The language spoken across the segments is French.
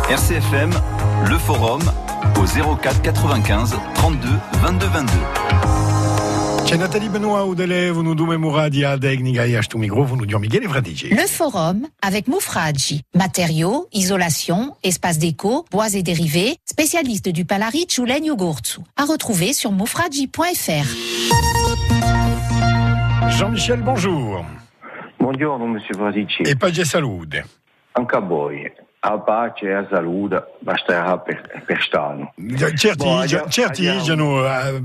RCFM, le forum au 04 95 32 22 22. C'è Nathalie Benoît Oudele, vous nous donnez Mouradia, Degniga et Ashtou Migro, vous nous dites Miguel et Vradici. Le forum avec Moufradji. Matériaux, isolation, espace déco, bois et dérivés, spécialiste du Palaric ou Legno Gourtsu. À retrouver sur moufradji.fr. Jean-Michel, bonjour. Buongiorno, monsieur Vradici. E pace salute. Anche a voi. A pace e a salute basterà per stare. Certi dicono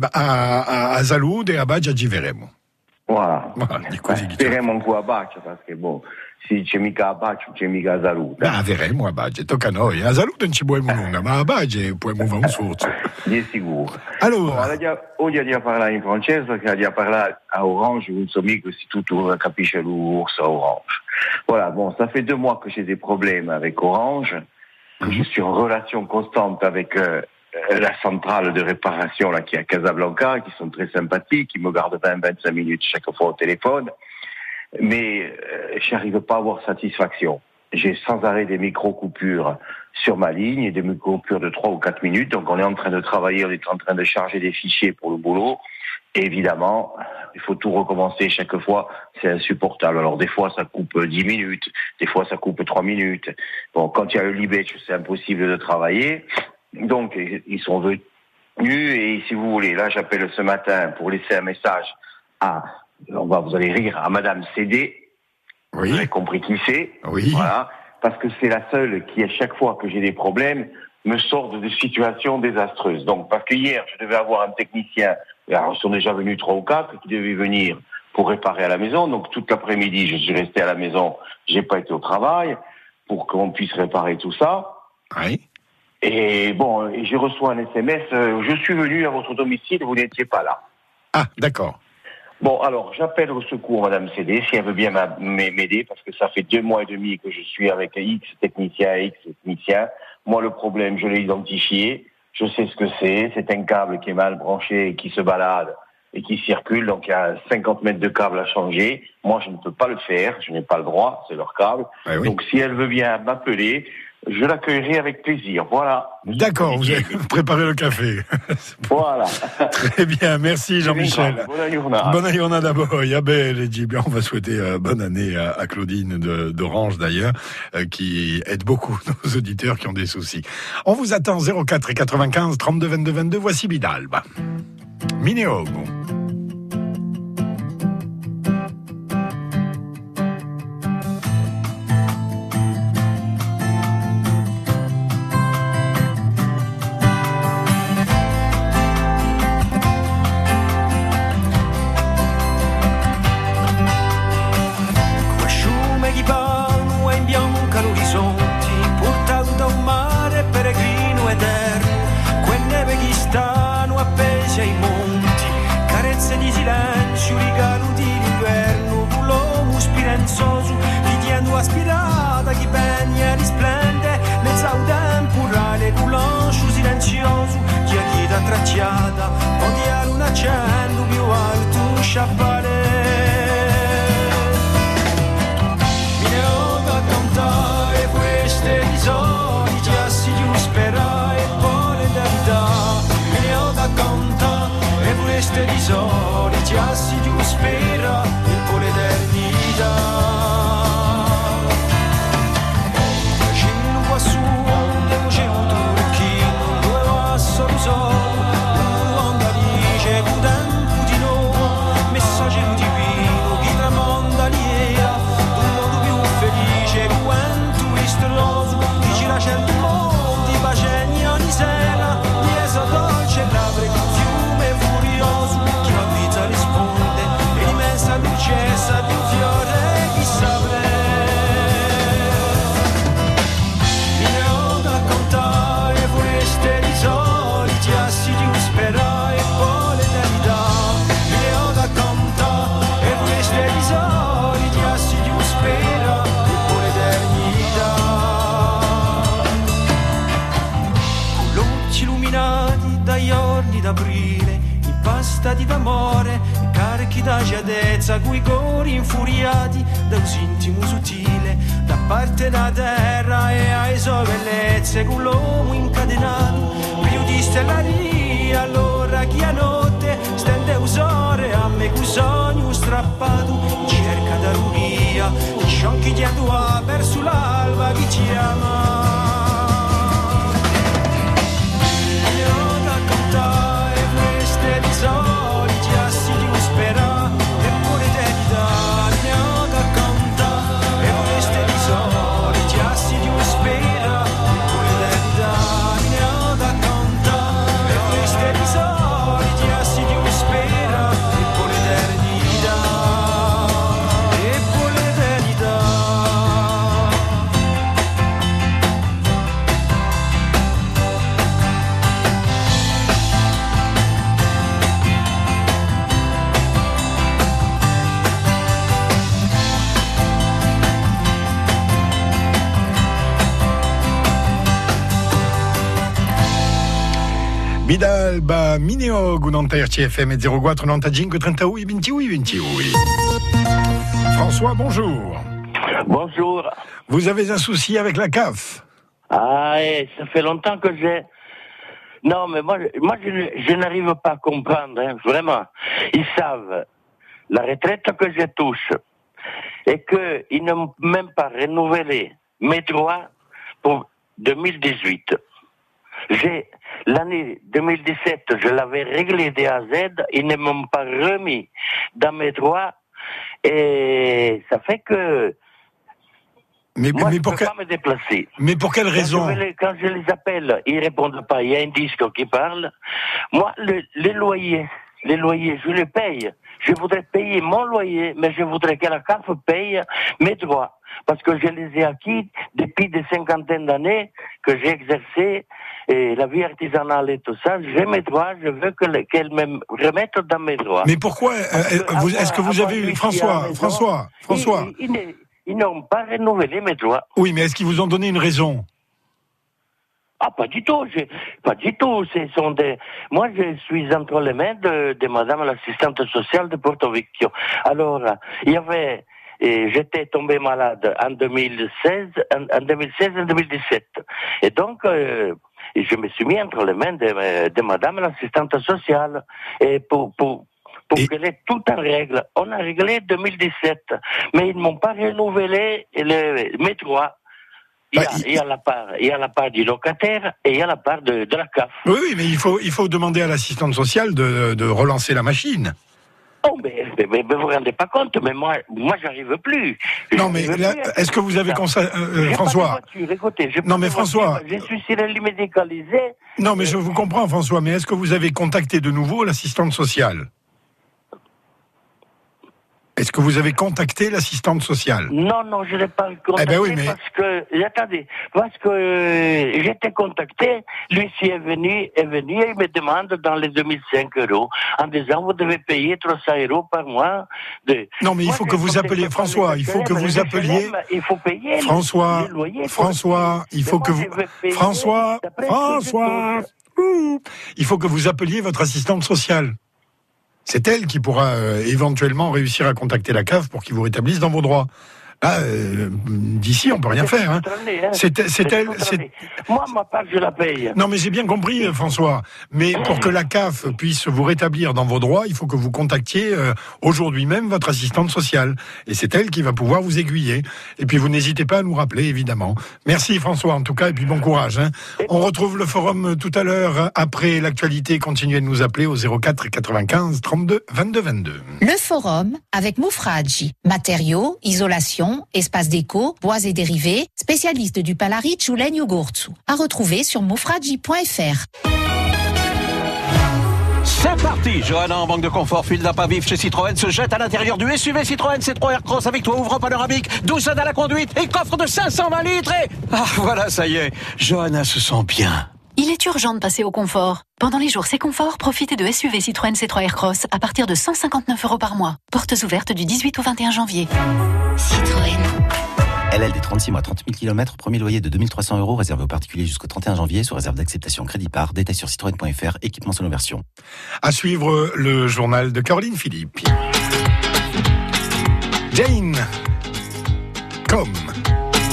a salute e a pace ci verremo. Voilà. Così speriamo ancora a pace, perché si dice mica a pace, non c'è mica a salute. Verremo a pace, tocca a noi. A salute non ci puoi nulla, ma a pace puoi muovere un sorso. Di sicuro. Allora, oggi andiamo a parlare in francese, perché andiamo a parlare a Orange, non so mica se tutto capisce l'ours à Orange. Voilà, bon, ça fait 2 mois que j'ai des problèmes avec Orange, que je suis en relation constante avec la centrale de réparation là qui est à Casablanca, qui sont très sympathiques, qui me gardent 20-25 minutes chaque fois au téléphone, mais j'arrive pas à avoir satisfaction. J'ai sans arrêt des micro-coupures sur ma ligne, et des micro-coupures de 3 ou 4 minutes, donc on est en train de travailler, on est en train de charger des fichiers pour le boulot, et évidemment, il faut tout recommencer chaque fois, c'est insupportable. Alors des fois ça coupe 10 minutes, des fois ça coupe 3 minutes. Bon, quand il y a le Libetch, c'est impossible de travailler. Donc ils sont venus, et si vous voulez, là j'appelle ce matin pour laisser un message à, vous allez rire, à Madame CD. Oui. Vous avez compris qui c'est. Oui. Voilà. Parce que c'est la seule qui, à chaque fois que j'ai des problèmes, me sort de situations désastreuses. Donc, parce que hier, je devais avoir un technicien, alors ils sont déjà venus 3 ou 4, qui devaient venir pour réparer à la maison. Donc, toute l'après-midi, je suis resté à la maison, j'ai pas été au travail, pour qu'on puisse réparer tout ça. Oui. Et bon, et je reçois un SMS, je suis venu à votre domicile, vous n'étiez pas là. Ah, d'accord. Bon, alors, j'appelle au secours Madame CD, si elle veut bien m'aider, parce que ça fait 2 mois et demi que je suis avec X technicien. Moi, le problème, je l'ai identifié, je sais ce que c'est un câble qui est mal branché et qui se balade et qui circule, donc il y a 50 mètres de câble à changer. Moi, je ne peux pas le faire, je n'ai pas le droit, c'est leur câble. Ah oui. Donc, si elle veut bien m'appeler, je l'accueillerai avec plaisir, voilà. D'accord, vous avez préparé le café. Voilà. Très bien, merci Jean-Michel. Bonne journée d'abord. On va souhaiter bonne année à Claudine d'Orange d'ailleurs, qui aide beaucoup nos auditeurs qui ont des soucis. On vous attend 04 et 95 32 22 22. Voici Bidalba. Mineogo. Aspirata chi pegna risplende mezza un temporale culancio silenzioso chi ha chieda tracciata poi a luna accendo più alto sciappare mi ne ho da cantare queste risori già si giù spera e poi le verità mi ne ho da cantare queste risori già si giù spera e poi l'eternità d'aprile, impastati d'amore, carichi da giadezza, coi cori infuriati da un intimo sottile, da parte da terra e ai sue bellezze con l'uomo incatenato più di stellaria allora chi a notte stende usore a me con sogno strappato in cerca d'aruria di sciocchi di adua verso l'alba chi ci ama e ho da cantare queste di soli giassi di un spera e pure d'età ne ho da cantare queste di soli giassi di un spera e pure d'età ne ho da cantare queste di soli giassi di un spera e pure d'età e pure d'età. Bidalba Mineo Gunanter CFM et 04 95 38 28 28. François, bonjour. Bonjour. Vous avez un souci avec la CAF? Ah, ça fait longtemps que j'ai... Non, mais moi je n'arrive pas à comprendre, hein, vraiment. Ils savent la retraite que je touche et qu'ils n'ont même pas renouvelé mes droits pour 2018. L'année 2017, je l'avais réglé de A à Z, ils ne m'ont pas remis dans mes droits et ça fait que moi, je ne peux pas me déplacer. Mais pour quelle raison? Quand je les appelle, ils ne répondent pas. Il y a un disque qui parle. Moi, les loyers, je les paye. Je voudrais payer mon loyer, mais je voudrais que la CAF paye mes droits. Parce que je les ai acquis depuis des cinquantaines d'années que j'ai exercé et la vie artisanale et tout ça. J'ai mes droits, je veux qu'elle me remette dans mes droits. Mais pourquoi est-ce que vous avez eu... François. Ils n'ont pas renouvelé mes droits. Oui, mais est-ce qu'ils vous ont donné une raison? Ah, pas du tout. Pas du tout. Moi, je suis entre les mains de madame l'assistante sociale de Porto Vecchio. Alors, il y avait... j'étais tombé malade en 2016 et 2017. Et donc, je me suis mis entre les mains de madame l'assistante sociale. Et pour qu'elle ait tout en règle. On a réglé 2017. Mais ils ne m'ont pas renouvelé mes droits. Il y a la part du locataire et il y a la part de la CAF. Oui, mais il faut demander à l'assistante sociale de relancer la machine. Oh, mais vous vous rendez pas compte, mais moi j'arrive plus. Non, mais là, est-ce que vous avez François? Écoutez, non, mais François, je suis sur le lit médicalisé. Non, mais je vous comprends, François, mais est-ce que vous avez contacté de nouveau l'assistante sociale? Est-ce que vous avez contacté l'assistante sociale? Non, je n'ai pas contacté parce que j'étais contacté, lui-ci est venu et il me demande dans les 2005 € en disant vous devez payer 300 € par mois. Non, mais il faut que vous appeliez François, il faut que vous appeliez... Il faut payer François, il faut que vous... François, il faut que vous appeliez votre assistante sociale. C'est elle qui pourra éventuellement réussir à contacter la CAF pour qu'ils vous rétablissent dans vos droits. Là, d'ici, on peut rien faire. Hein. C'est elle. Moi, ma part, je la paye. Non, mais j'ai bien compris, François. Mais pour que la CAF puisse vous rétablir dans vos droits, il faut que vous contactiez aujourd'hui même votre assistante sociale. Et c'est elle qui va pouvoir vous aiguiller. Et puis, vous n'hésitez pas à nous rappeler, évidemment. Merci, François, en tout cas, et puis bon courage. Hein. On retrouve le forum tout à l'heure. Après l'actualité, continuez de nous appeler au 04 95 32 22 22. Le forum avec Moufradji. Matériaux, isolation, espace déco, bois et dérivés, spécialiste du Palaric ou Legno Gorzu. À retrouver sur moufradji.fr. C'est parti! Johanna en banque de confort, file d'un pas vif chez Citroën, se jette à l'intérieur du SUV Citroën C3 Aircross avec toit ouvrant panoramique, douzaine à la conduite et coffre de 520 litres et... Ah, voilà, ça y est, Johanna se sent bien. Il est urgent de passer au confort. Pendant les jours C'est confort, profitez de SUV Citroën C3 Aircross à partir de 159 € par mois. Portes ouvertes du 18 au 21 janvier. Citroën. LLD 36 mois, 30 000 km, premier loyer de 2 300 € réservé aux particuliers jusqu'au 31 janvier, sous réserve d'acceptation crédit par. Détails sur citroën.fr, équipement selon version. À suivre le journal de Caroline Philippe. Jane, comme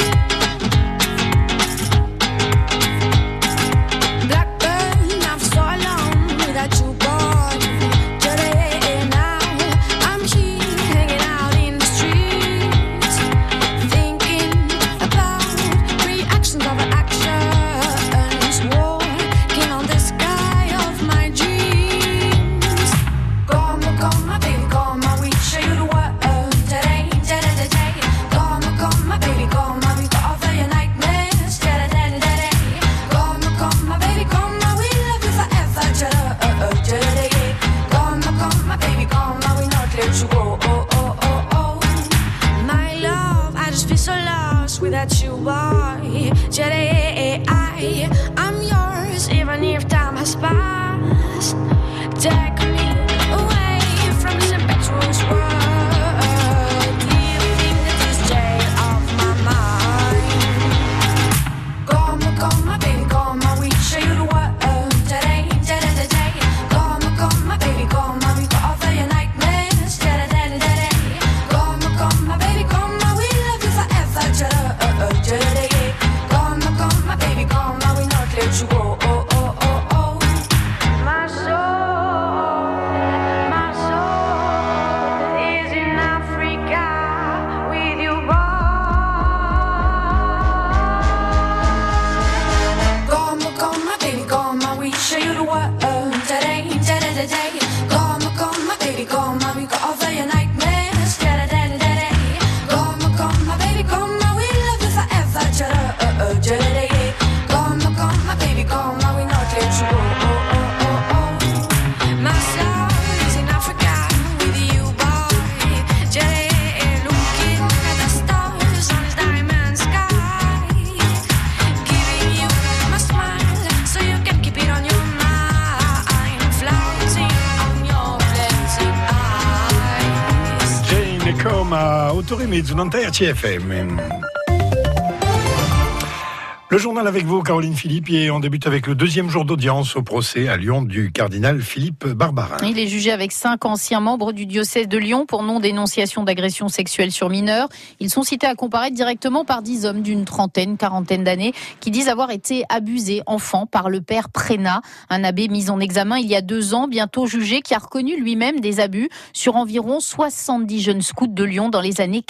Autorime Zunanta RTFM. Le journal avec vous, Caroline Philippe, et on débute avec le deuxième jour d'audience au procès à Lyon du cardinal Philippe Barbarin. Il est jugé avec 5 anciens membres du diocèse de Lyon pour non-dénonciation d'agression sexuelle sur mineurs. Ils sont cités à comparaître directement par 10 hommes d'une quarantaine d'années qui disent avoir été abusés enfants par le père Prénat, un abbé mis en examen il y a 2 ans, bientôt jugé, qui a reconnu lui-même des abus sur environ 70 jeunes scouts de Lyon dans les années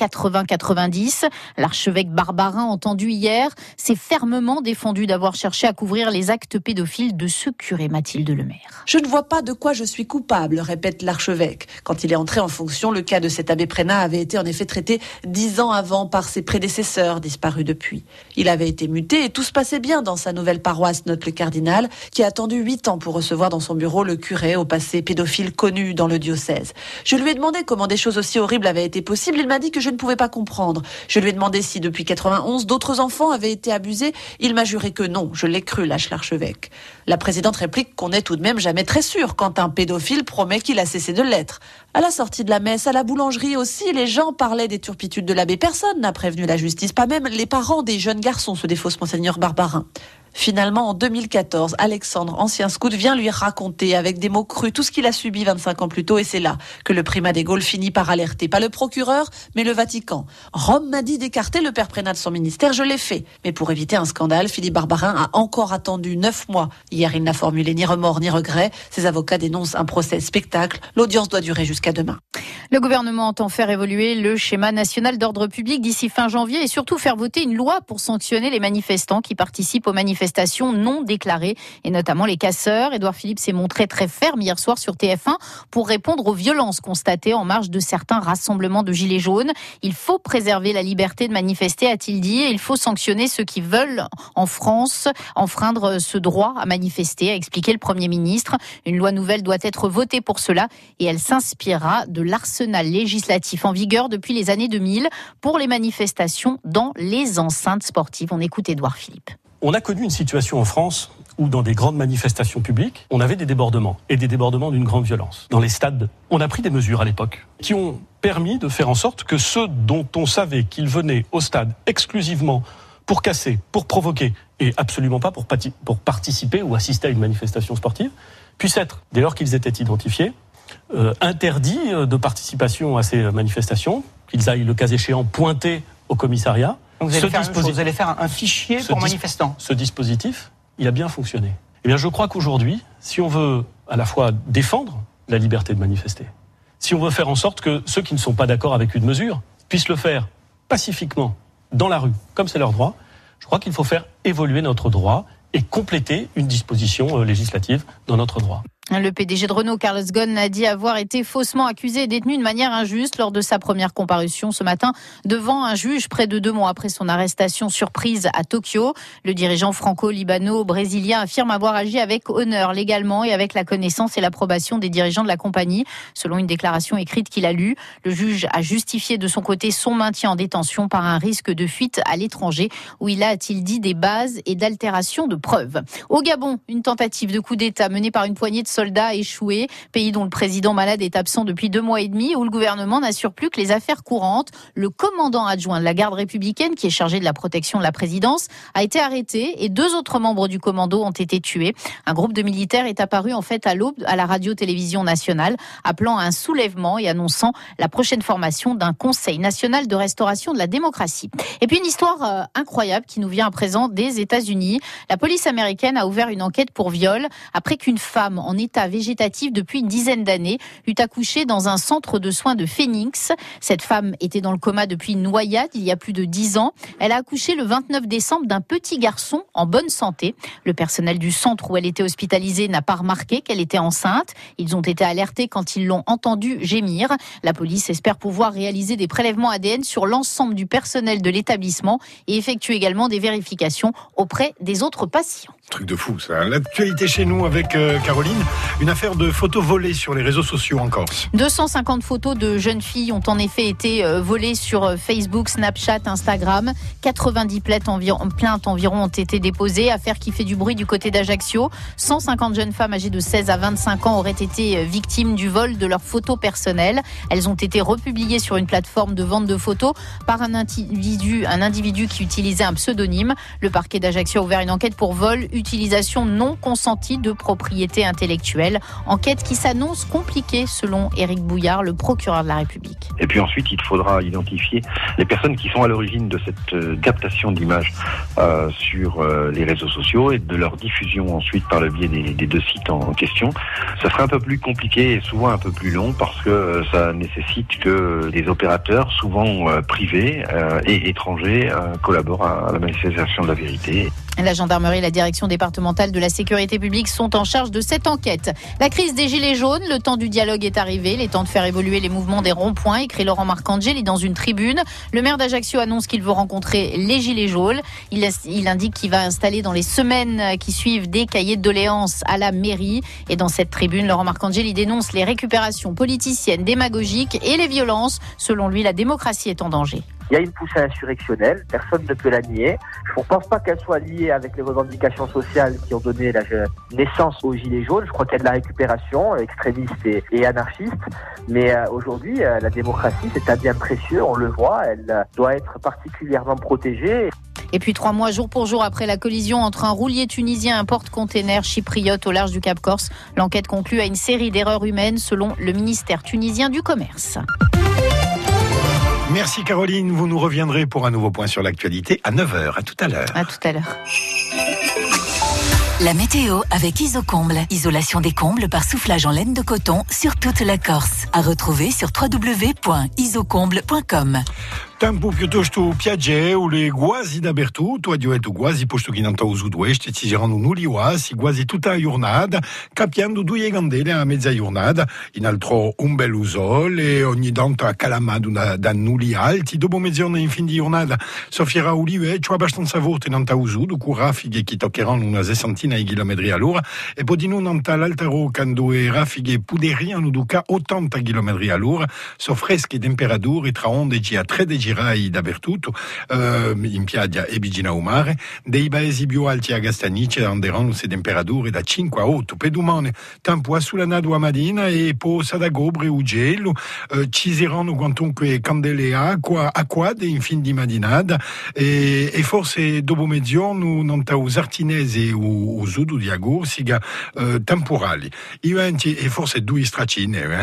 80-90. L'archevêque Barbarin, entendu hier, s'est fermement défendu d'avoir cherché à couvrir les actes pédophiles de ce curé. Mathilde Lemaire. Je ne vois pas de quoi je suis coupable, répète l'archevêque. Quand il est entré en fonction, le cas de cet abbé Prénat avait été en effet traité 10 ans avant par ses prédécesseurs, disparus depuis. Il avait été muté et tout se passait bien dans sa nouvelle paroisse, note le cardinal, qui a attendu 8 ans pour recevoir dans son bureau le curé au passé pédophile connu dans le diocèse. Je lui ai demandé comment des choses aussi horribles avaient été possibles. Il m'a dit que je ne pouvais pas comprendre. Je lui ai demandé si depuis 91, d'autres enfants avaient été abusés. Il m'a juré que non, je l'ai cru, lâche l'archevêque. La présidente réplique qu'on n'est tout de même jamais très sûr quand un pédophile promet qu'il a cessé de l'être. À la sortie de la messe, à la boulangerie aussi, les gens parlaient des turpitudes de l'abbé. Personne n'a prévenu la justice, pas même les parents des jeunes garçons, se défausse Monseigneur Barbarin. Finalement, en 2014, Alexandre, ancien scout, vient lui raconter avec des mots crus tout ce qu'il a subi 25 ans plus tôt, et c'est là que le primat des Gaules finit par alerter. Pas le procureur, mais le Vatican. Rome m'a dit d'écarter le père Prénat de son ministère, je l'ai fait. Mais pour éviter un scandale, Philippe Barbarin a encore attendu 9 mois. Hier, il n'a formulé ni remords ni regrets. Ses avocats dénoncent un procès spectacle. L'audience doit durer jusqu'à demain. Le gouvernement entend faire évoluer le schéma national d'ordre public d'ici fin janvier et surtout faire voter une loi pour sanctionner les manifestants qui participent aux manifestations non déclarées et notamment les casseurs. Édouard Philippe s'est montré très ferme hier soir sur TF1 pour répondre aux violences constatées en marge de certains rassemblements de gilets jaunes. Il faut préserver la liberté de manifester, a-t-il dit, et il faut sanctionner ceux qui veulent en France enfreindre ce droit à manifester, a expliqué le Premier ministre. Une loi nouvelle doit être votée pour cela et elle s'inspirera de l'arsenal législatif en vigueur depuis les années 2000 pour les manifestations dans les enceintes sportives. On écoute Édouard Philippe. On a connu une situation en France où dans des grandes manifestations publiques, on avait des débordements et des débordements d'une grande violence. Dans les stades, on a pris des mesures à l'époque qui ont permis de faire en sorte que ceux dont on savait qu'ils venaient au stade exclusivement pour casser, pour provoquer et absolument pas pour participer ou assister à une manifestation sportive, puissent être, dès lors qu'ils étaient identifiés, interdits de participation à ces manifestations, qu'ils aillent le cas échéant pointer au commissariat. Donc vous allez faire un fichier pour manifestants. Ce dispositif, il a bien fonctionné. Eh bien, je crois qu'aujourd'hui, si on veut à la fois défendre la liberté de manifester, si on veut faire en sorte que ceux qui ne sont pas d'accord avec une mesure puissent le faire pacifiquement dans la rue, comme c'est leur droit, je crois qu'il faut faire évoluer notre droit et compléter une disposition législative dans notre droit. Le PDG de Renault, Carlos Ghosn, a dit avoir été faussement accusé et détenu de manière injuste lors de sa première comparution ce matin devant un juge près de 2 mois après son arrestation surprise à Tokyo. Le dirigeant franco-libano-brésilien affirme avoir agi avec honneur légalement et avec la connaissance et l'approbation des dirigeants de la compagnie. Selon une déclaration écrite qu'il a lue, le juge a justifié de son côté son maintien en détention par un risque de fuite à l'étranger où il a, a-t-il dit, des bases et d'altération de preuves. Au Gabon, une tentative de coup d'État menée par une poignée de soldats échoués, pays dont le président malade est absent depuis 2 mois et demi, où le gouvernement n'assure plus que les affaires courantes. Le commandant adjoint de la garde républicaine, qui est chargé de la protection de la présidence, a été arrêté et 2 autres membres du commando ont été tués. Un groupe de militaires est apparu en fait à l'aube à la radio-télévision nationale, appelant à un soulèvement et annonçant la prochaine formation d'un Conseil national de restauration de la démocratie. Et puis une histoire incroyable qui nous vient à présent des États-Unis. La police américaine a ouvert une enquête pour viol après qu'une femme en état végétatif depuis une dizaine d'années eut accouché dans un centre de soins de Phoenix. Cette femme était dans le coma depuis une noyade il y a plus de 10 ans. Elle a accouché le 29 décembre d'un petit garçon en bonne santé. Le personnel du centre où elle était hospitalisée n'a pas remarqué qu'elle était enceinte. Ils ont été alertés quand ils l'ont entendue gémir. La police espère pouvoir réaliser des prélèvements ADN sur l'ensemble du personnel de l'établissement et effectuer également des vérifications auprès des autres patients. Truc de fou ça. L'actualité chez nous avec Caroline. Une affaire de photos volées sur les réseaux sociaux en Corse. 250 photos de jeunes filles ont en effet été volées sur Facebook, Snapchat, Instagram. 90 plaintes environ ont été déposées. Affaire qui fait du bruit du côté d'Ajaccio. 150 jeunes femmes âgées de 16 à 25 ans auraient été victimes du vol de leurs photos personnelles. Elles ont été republiées sur une plateforme de vente de photos par un individu qui utilisait un pseudonyme. Le parquet d'Ajaccio a ouvert une enquête pour vol, utilisation non consentie de propriété intellectuelle. Enquête qui s'annonce compliquée selon Éric Bouillard, le procureur de la République. Et puis ensuite, il faudra identifier les personnes qui sont à l'origine de cette captation d'images sur les réseaux sociaux et de leur diffusion ensuite par le biais des deux sites en question. Ça sera un peu plus compliqué et souvent un peu plus long parce que ça nécessite que des opérateurs, souvent privés et étrangers, collaborent à la manifestation de la vérité. La gendarmerie et la direction départementale de la sécurité publique sont en charge de cette enquête. La crise des gilets jaunes, le temps du dialogue est arrivé, les temps de faire évoluer les mouvements des ronds-points, écrit Laurent Marcangeli dans une tribune. Le maire d'Ajaccio annonce qu'il veut rencontrer les gilets jaunes. Il indique qu'il va installer dans les semaines qui suivent des cahiers de doléances à la mairie. Et dans cette tribune, Laurent Marcangeli dénonce les récupérations politiciennes, démagogiques et les violences. Selon lui, la démocratie est en danger. Il y a une poussée insurrectionnelle, personne ne peut la nier. Je ne pense pas qu'elle soit liée avec les revendications sociales qui ont donné la naissance aux Gilets jaunes. Je crois qu'il y a de la récupération extrémiste et anarchiste. Mais aujourd'hui, la démocratie, c'est un bien précieux, on le voit. Elle doit être particulièrement protégée. Et puis 3 mois, jour pour jour, après la collision entre un roulier tunisien et un porte-container chypriote au large du Cap Corse, l'enquête conclut à une série d'erreurs humaines selon le ministère tunisien du Commerce. Merci Caroline, vous nous reviendrez pour un nouveau point sur l'actualité à 9h. À tout à l'heure. À tout à l'heure. La météo avec Isocomble. Isolation des combles par soufflage en laine de coton sur toute la Corse. À retrouver sur www.isocomble.com. Tempo piuttosto piacevole, quasi dappertutto, adioeto quasi posto che non uso due, ci saranno nulli quasi tutta la giornata, capiando 2 candele a mezza giornata, in altro un bel sole, ogni tanto accalamato da nulli alti, dopo mezz'ora in fin di giornata soffierà oliveccio abbastanza forte non usuto, con raffiche che toccheranno una 60 km all'ora, e poi di non l'alta rocca, dove raffiche poderiano duca 80 km all'ora, so fresche temperature tra 11 a 13 gradi dappertutto, in piaggia e vicino al mare. Dei paesi più alti a Castagnice anderanno queste temperature da 5 a 8. Per domani tempo assolanato a mattina e poi da gobre o gelo, ci saranno quantunque candele acquate in fin di mattinata e forse dopo mezzogiorno non tra os artinese o sud di Agorsiga temporali. I venti e forse 2 stracine,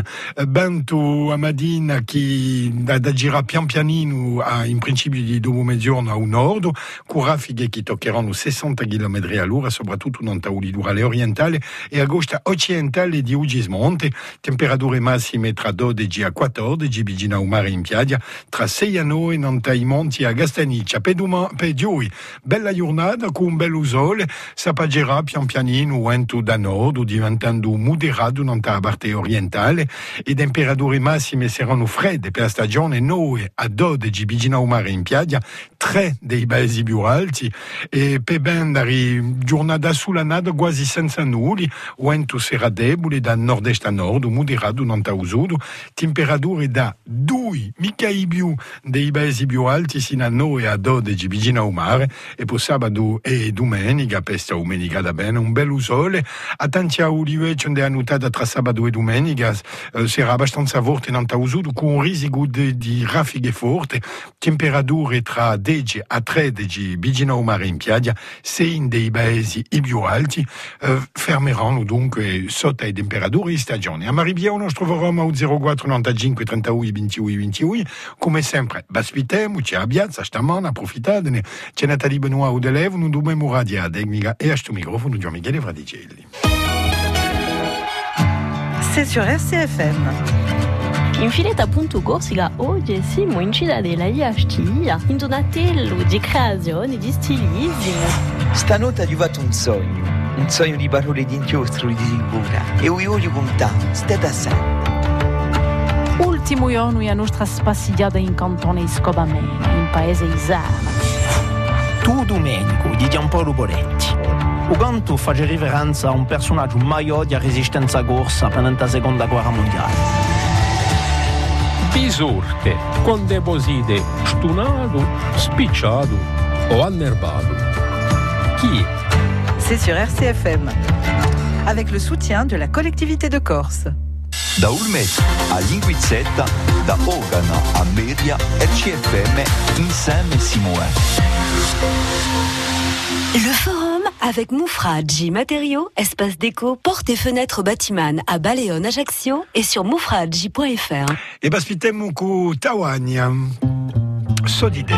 vento a mattina che da girare pian pianino in principio di dopo mezzogiorno a nord, con raffiche che toccheranno 60 km all'ora, soprattutto non tra l'Udurale orientale e a costa occidentale di Ugismonte, temperature massime tra 12 a 14, vicino al mare in piaggia, tra 6 a 9 non tra i monti a Castagniccia. Per gioi, bella giornata con un bello sole, s'appaggerà pian pianino vento da nord, diventando moderato non tra la parte orientale, e temperature massime saranno fredde per la stagione, 9 a 12 vicino al mare in piaggia, 3 dei paesi più alti, e per bendari giornata assolanata quasi senza nulli, vento sarà debole da nord-est a nord, moderato non usuto, temperature da 2, mica i più dei paesi più alti, sino a 9 a 12 vicino al mare, e poi sabato e domenica, pesta domenica da bene, un bello sole, a tanti a oliveccio della notata tra sabato e domenica, sarà abbastanza forte non usuto, con un risico di raffiche forti, temperature tra 10 a 13 vicino al mare in piaggia, 6 dei paesi i più alti fermeranno dunque sotto le temperature di stagione. A Maribia il nostro forum a 04 95 31 21 21, come sempre baspitemo, ci abbiate stamane, approfittatene, c'è Nathalie Benoît o Delevo, non dobbiamo radio tecnica e a sto microfono Gian Michele Fradicelli. C'est sur RCFM. Infine appunto Corsica oggi siamo in città della Iastia, in donatello di creazione di stilismo. Stanotte è arrivato un sogno di parole di inchiostro di sicura, e io voglio contare, state sempre. Ultimo giorno la nostra spassigliata in cantone Scobamena, in paese Isana. Tu Domenico di Giampaolo Boretti. Uganto fa riverenza a un personaggio maior di resistenza corsa durante la seconda guerra mondiale. Bisurte, con deposite stunato, spicciato o annerbato. Qui è? C'est sur RCFM, avec le soutien de la collectivité de Corse. Da Ulmet a Linguizzetta, da Ogana a Media, RCFM, insieme si muove. Le forum avec Moufradji Matériaux, espace déco, portes et fenêtres Batiman à Baleone, Ajaccio et sur moufradji.fr. E baspitemo cu Tawagna. Sodide.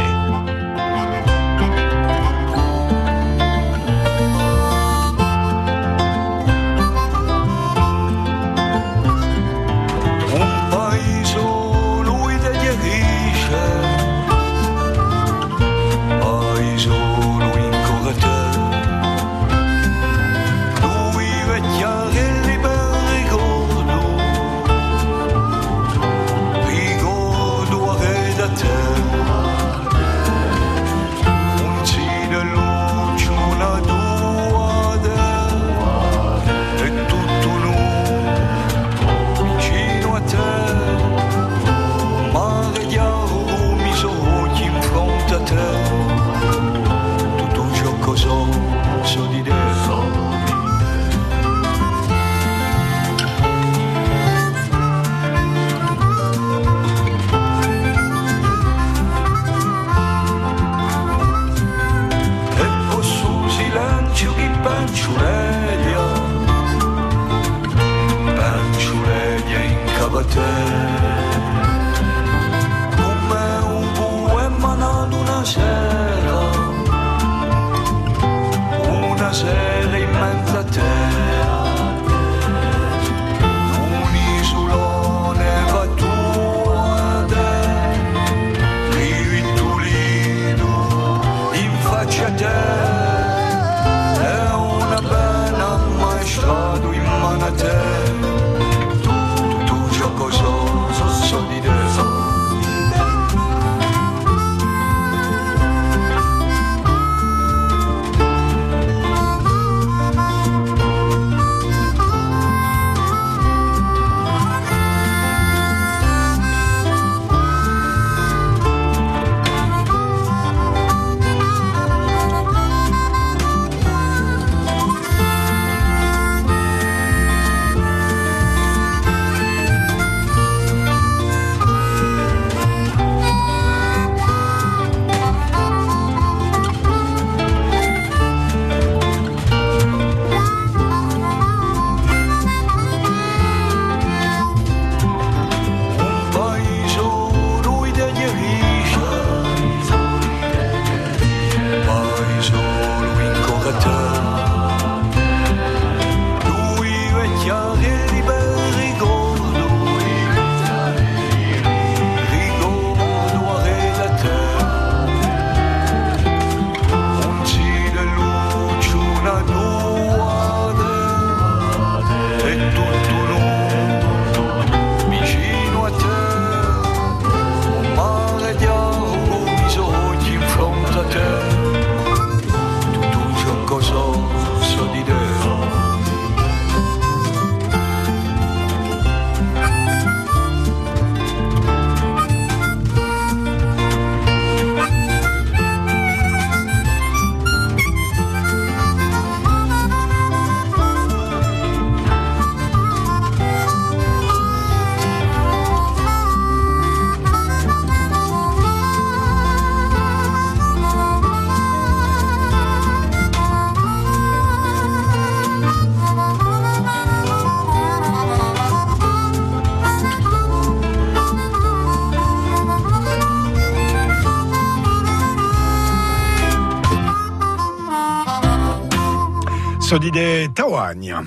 Sodide Tawagna.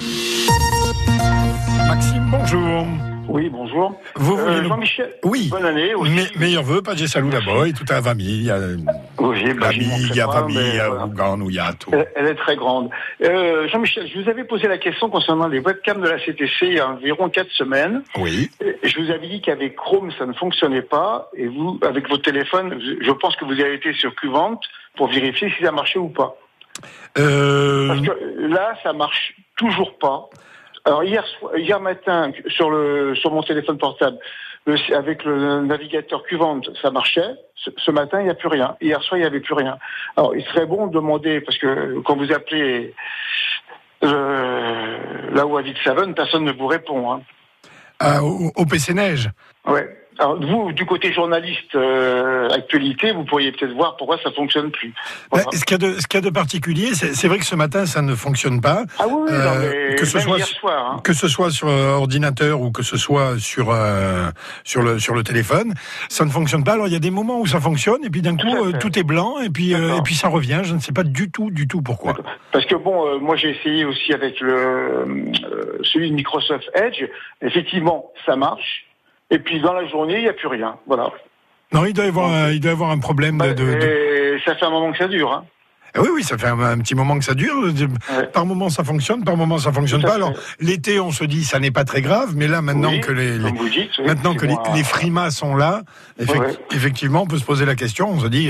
Maxime, bonjour. Oui, bonjour. Vous voulez Jean-Michel, oui. bonne année. Meilleurs vœux, pas de salut d'abord, et toute la famille. Oui, famille, elle est très grande. Jean-Michel, je vous avais posé la question concernant les webcams de la CTC il y a environ 4 semaines. Oui. Je vous avais dit qu'avec Chrome, ça ne fonctionnait pas. Et vous, avec votre téléphone, je pense que vous avez été sur Qvente pour vérifier si ça marchait ou pas. Parce que là, ça marche toujours pas. Alors hier matin, sur mon téléphone portable, avec le navigateur QVante, ça marchait. Ce matin, il n'y a plus rien. Hier soir, il n'y avait plus rien. Alors, il serait bon de demander, parce que quand vous appelez là où habite Savone, personne ne vous répond. Hein. Au PC Neige. Ouais. Alors vous, du côté journaliste actualité, vous pourriez peut-être voir pourquoi ça fonctionne plus. Voilà. Ce qu'il y a de particulier, c'est vrai que ce matin ça ne fonctionne pas. Ah oui, que ce soit hier soir, hein. Que ce soit sur ordinateur ou que ce soit sur le téléphone, ça ne fonctionne pas. Alors il y a des moments où ça fonctionne et puis d'un coup tout est blanc et puis ça revient. Je ne sais pas du tout pourquoi. Parce que bon, moi j'ai essayé aussi avec celui de Microsoft Edge. Effectivement, ça marche. Et puis dans la journée, il n'y a plus rien. Voilà. Non, il doit y avoir un problème Et ça fait un moment que ça dure. Hein. Oui, ça fait un petit moment que ça dure. Ouais. Par moment ça fonctionne, par moment ça fonctionne pas. Alors l'été, on se dit ça n'est pas très grave, mais là maintenant que les frimas sont là, effectivement, on peut se poser la question. On se dit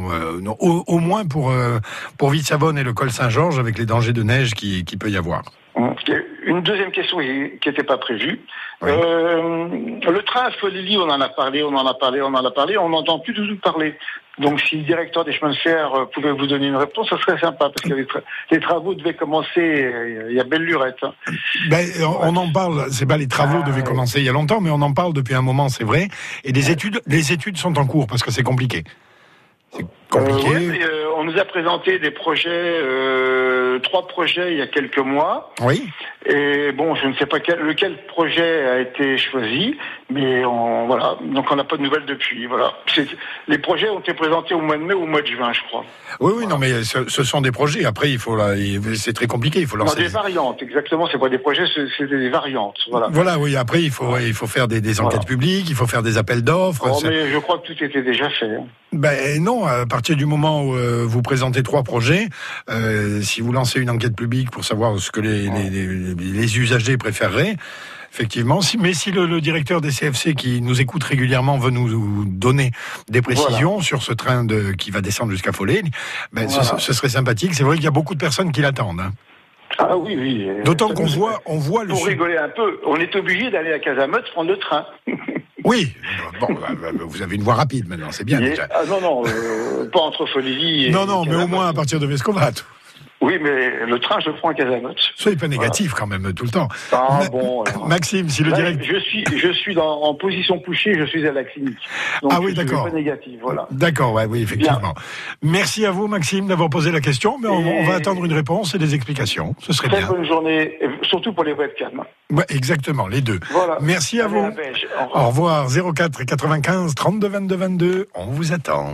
au moins pour Ville-Savone et le col Saint-Georges, avec les dangers de neige qui peut y avoir. Une deuxième question qui n'était pas prévue. Oui. Le train à Folly, on en a parlé, on n'entend plus du tout parler. Donc si le directeur des chemins de fer pouvait vous donner une réponse, ça serait sympa, parce que les travaux devaient commencer il y a belle lurette. Hein. On en parle, c'est pas les travaux devaient commencer il y a longtemps, mais on en parle depuis un moment, c'est vrai. Et les études sont en cours, parce que c'est compliqué. C'est compliqué. On nous a présenté des projets, 3 projets il y a quelques mois. Oui. Et bon, je ne sais pas lequel projet a été choisi, mais voilà. Donc on n'a pas de nouvelles depuis. Voilà. Les projets ont été présentés au mois de mai ou au mois de juin, je crois. Oui, voilà. Non, mais ce sont des projets. Après, c'est très compliqué. Il faut lancer. Non, des variantes. Exactement. C'est pas des projets, c'est des variantes. Voilà. Voilà. Oui. Après, il faut faire des enquêtes publiques. Il faut faire des appels d'offres. Mais je crois que tout était déjà fait. Non. À partir du moment où vous présentez 3 projets, si vous lancez une enquête publique pour savoir ce que les usagers préféreraient, effectivement. Mais si le directeur des CFC qui nous écoute régulièrement veut nous donner des précisions sur ce train qui va descendre jusqu'à Folly, ce serait sympathique. C'est vrai qu'il y a beaucoup de personnes qui l'attendent. Hein. Ah oui. D'autant qu'on voit pour rigoler un peu, on est obligé d'aller à Casameute prendre le train. Oui, vous avez une voie rapide maintenant, c'est bien déjà. Ah non, pas entre Folly et... Non, mais au moins à partir de Vescovat. Oui, mais le train, je le prends à Casameute. Soyez pas négatif quand même tout le temps. Maxime, si le direct... Je suis en position couchée, je suis à la clinique. Donc oui, d'accord. Je suis pas négatif, voilà. D'accord, oui, effectivement. Bien. Merci à vous, Maxime, d'avoir posé la question, mais on va attendre une réponse et des explications. Ce serait bien. Très bonne journée, surtout pour les webcams. Ouais, exactement, les deux. Voilà. Merci à vous. Au revoir. 04 95 32 22 22. On vous attend.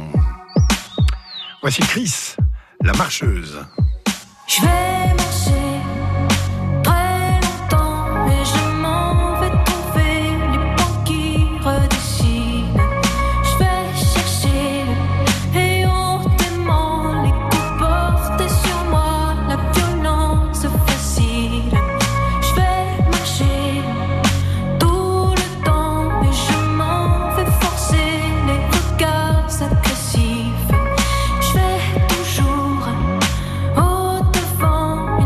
Voici Chris, la marcheuse. Je vais marcher très longtemps et je m'en vais trouver les pans qui redessinent. Je vais chercher et hontement les coups portés sur moi, la violence facile. Je vais marcher tout le temps et je m'en vais forcer les regards agressifs. Je vais toujours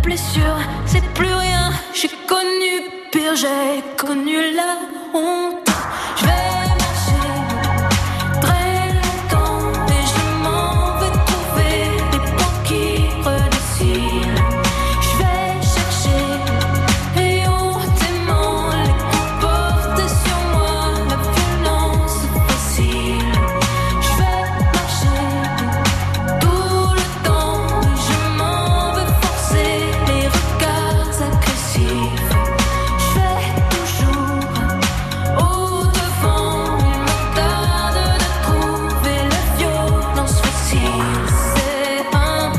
blessure, c'est plus rien. J'ai connu pire, j'ai connu la honte. Je vais marcher très longtemps et je m'en vais trouver des ponts qui redessinent. Je vais chercher et hontément les coups portés sur moi, la violence facile. Je vais marcher tout le temps et je m'en vais forcer les regards agressifs. Je vais toujours au-devant, il me tarde de trouver la violence facile. C'est un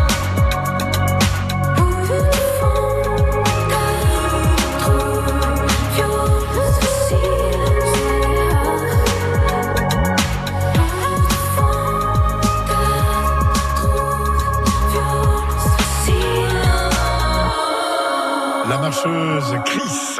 au-devant, violence La marcheuse Chris.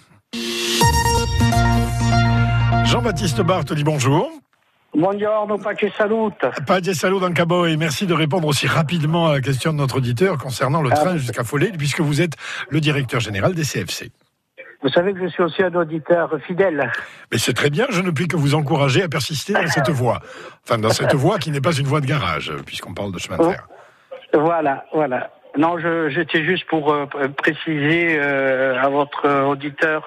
Jean-Baptiste Barthes dit bonjour. Buongiorno, pace salute. Pace salute dans Cabo, et merci de répondre aussi rapidement à la question de notre auditeur concernant le train jusqu'à Follet, puisque vous êtes le directeur général des CFC. Vous savez que je suis aussi un auditeur fidèle. Mais c'est très bien, je ne puis que vous encourager à persister dans cette voie. Enfin, dans cette voie qui n'est pas une voie de garage, puisqu'on parle de chemin de fer. Voilà. Non, j'étais juste pour préciser à votre auditeur.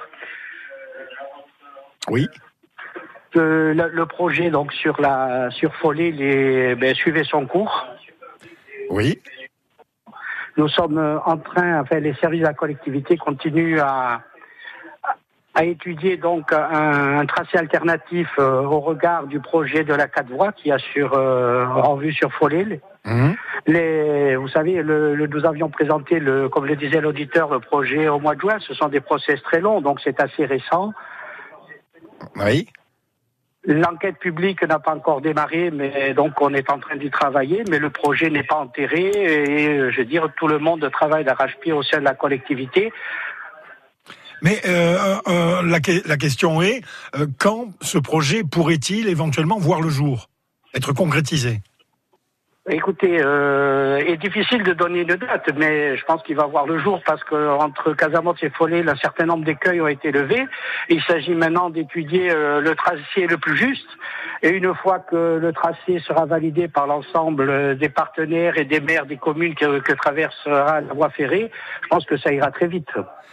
Oui. Que le projet donc sur Follet suivait son cours. Oui. Nous sommes en train, les services de la collectivité continuent à étudier donc un tracé alternatif au regard du projet de la 4 voies qui a en vue sur Follet. Vous savez, nous avions présenté, comme le disait l'auditeur, le projet au mois de juin. Ce sont des process très longs, donc c'est assez récent. Oui. L'enquête publique n'a pas encore démarré, mais donc on est en train d'y travailler, mais le projet n'est pas enterré et je veux dire, tout le monde travaille d'arrache-pied au sein de la collectivité. Mais la question est, quand ce projet pourrait-il éventuellement voir le jour, être concrétisé ? Écoutez, il est difficile de donner une date, mais je pense qu'il va voir le jour parce qu'entre Casamance et Follet, un certain nombre d'écueils ont été levés. Il s'agit maintenant d'étudier le tracé le plus juste. Et une fois que le tracé sera validé par l'ensemble des partenaires et des maires des communes que traversera la voie ferrée, je pense que ça ira très vite.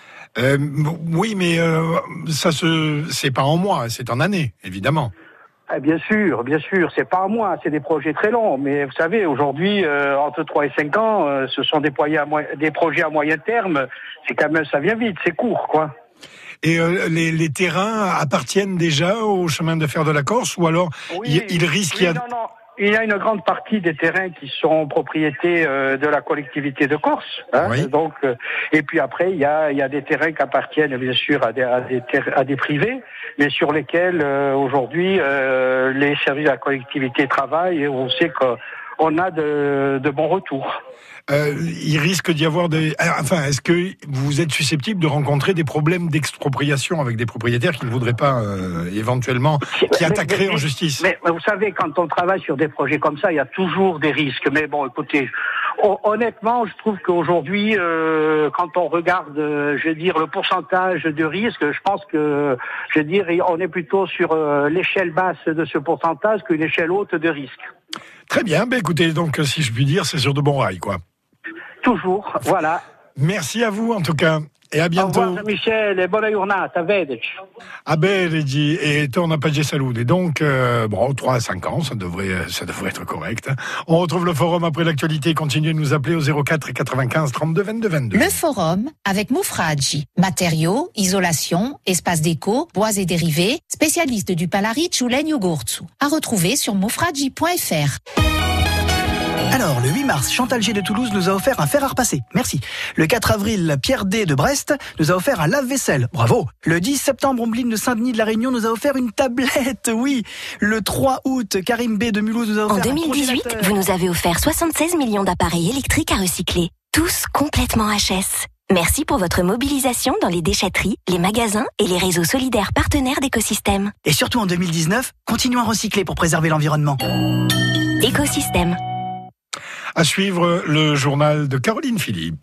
Oui, mais c'est pas en mois, c'est en années, évidemment. Bien sûr, c'est pas en mois, c'est des projets très longs. Mais vous savez, aujourd'hui, entre 3 et 5 ans, ce sont des projets à moyen terme. C'est quand même, ça vient vite, c'est court, quoi. Et les terrains appartiennent déjà au chemin de fer de la Corse, ou alors il risque... Non. Il y a une grande partie des terrains qui sont propriété de la collectivité de Corse. Donc, et puis après, il y a des terrains qui appartiennent bien sûr à des privés, mais sur lesquels aujourd'hui les services de la collectivité travaillent et on sait qu'on a de bons retours. Il risque d'y avoir est-ce que vous êtes susceptible de rencontrer des problèmes d'expropriation avec des propriétaires qui ne voudraient pas éventuellement, qui attaqueraient en justice ? Mais vous savez, quand on travaille sur des projets comme ça, il y a toujours des risques. Mais bon, écoutez, honnêtement, je trouve qu'aujourd'hui, quand on regarde, le pourcentage de risques, je pense que, on est plutôt sur l'échelle basse de ce pourcentage qu'une échelle haute de risques. Très bien, écoutez, donc si je puis dire, c'est sur de bons rails, quoi. Toujours, voilà. Merci à vous en tout cas, et à bientôt. Au revoir Michel, et buona giornata, vedeci. Ah ben, Reggie, et torna pas salute. Et donc, 3 à 5 ans, ça devrait être correct. On retrouve le forum après l'actualité. Continuez de nous appeler au 04 95 32 22 22. Le forum avec Mufraggi. Matériaux, isolation, espace déco, bois et dérivés, spécialiste du Palaric ou Legno Gorzu. À retrouver sur mufraggi.fr. Alors, le 8 mars, Chantal G de Toulouse nous a offert un fer à repasser. Merci. Le 4 avril, Pierre D de Brest nous a offert un lave-vaisselle. Bravo. Le 10 septembre, Ombline de Saint-Denis de La Réunion nous a offert une tablette. Oui. Le 3 août, Karim B de Mulhouse nous a offert un congélateur. En 2018, vous nous avez offert 76 millions d'appareils électriques à recycler. Tous complètement HS. Merci pour votre mobilisation dans les déchetteries, les magasins et les réseaux solidaires partenaires d'Écosystème. Et surtout en 2019, continuons à recycler pour préserver l'environnement. Écosystème. À suivre le journal de Caroline Philippe.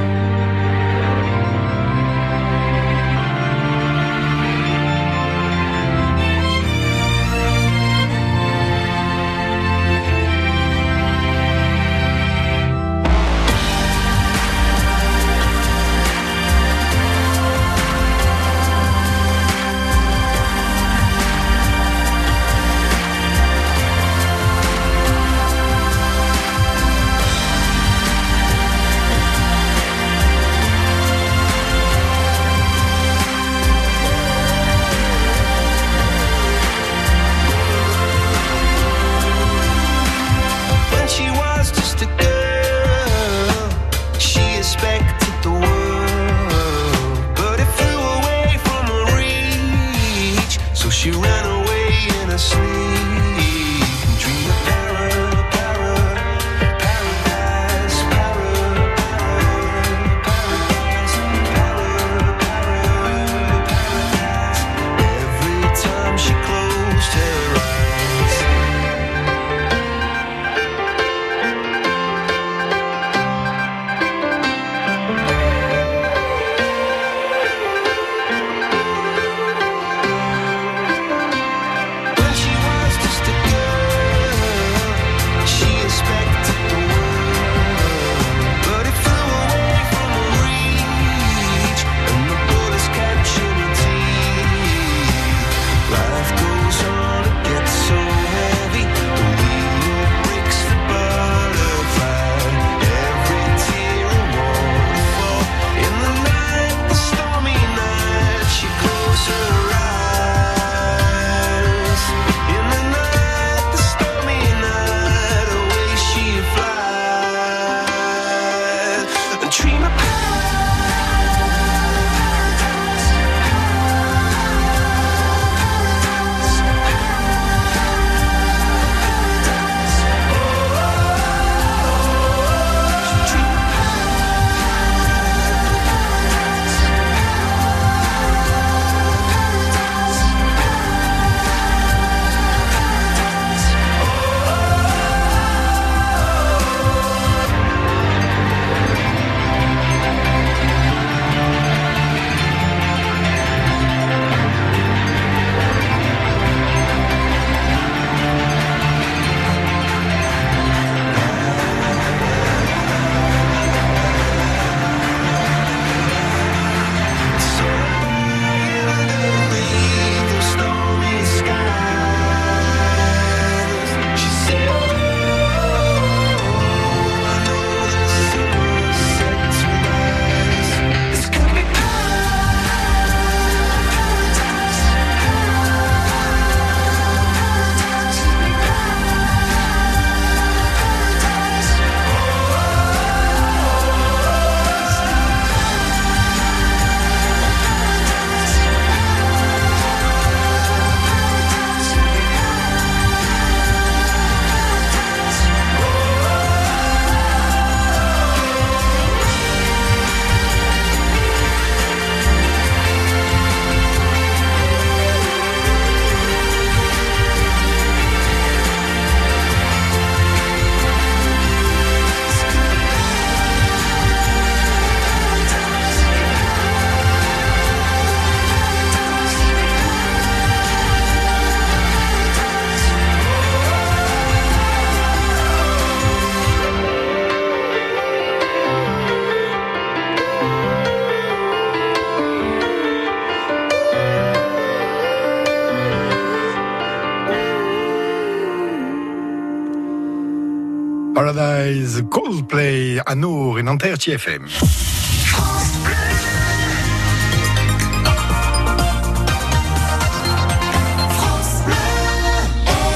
Paradise, Coldplay, à Nour, in Nanterre, TFM.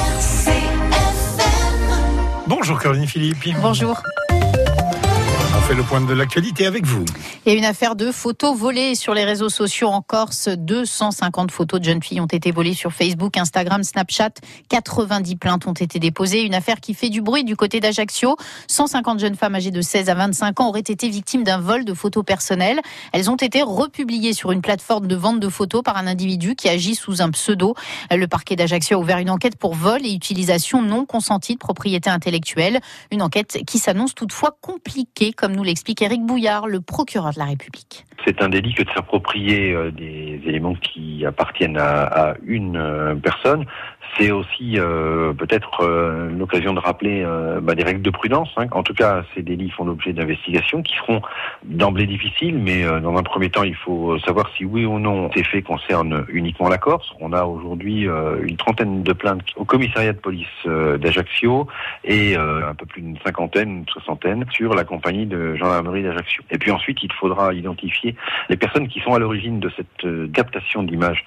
Bonjour Caroline Philippe. Bonjour. On fait le point de l'actualité avec vous. Et une affaire de photos volées sur les réseaux sociaux en Corse. 250 photos de jeunes filles ont été volées sur Facebook, Instagram, Snapchat. 90 plaintes ont été déposées. Une affaire qui fait du bruit du côté d'Ajaccio. 150 jeunes femmes âgées de 16 à 25 ans auraient été victimes d'un vol de photos personnelles. Elles ont été republiées sur une plateforme de vente de photos par un individu qui agit sous un pseudo. Le parquet d'Ajaccio a ouvert une enquête pour vol et utilisation non consentie de propriété intellectuelle. Une enquête qui s'annonce toutefois compliquée, comme nous l'explique Éric Bouillard, le procureur de la République. C'est un délit que de s'approprier des éléments qui appartiennent à une personne. C'est aussi peut-être l'occasion de rappeler des règles de prudence. En tout cas, ces délits font l'objet d'investigations qui seront d'emblée difficiles, mais dans un premier temps, il faut savoir si oui ou non ces faits concernent uniquement la Corse. On a aujourd'hui une trentaine de plaintes au commissariat de police d'Ajaccio et un peu plus d'une cinquantaine, une soixantaine sur la compagnie de gendarmerie d'Ajaccio. Et puis ensuite, il faudra identifier les personnes qui sont à l'origine de cette captation d'images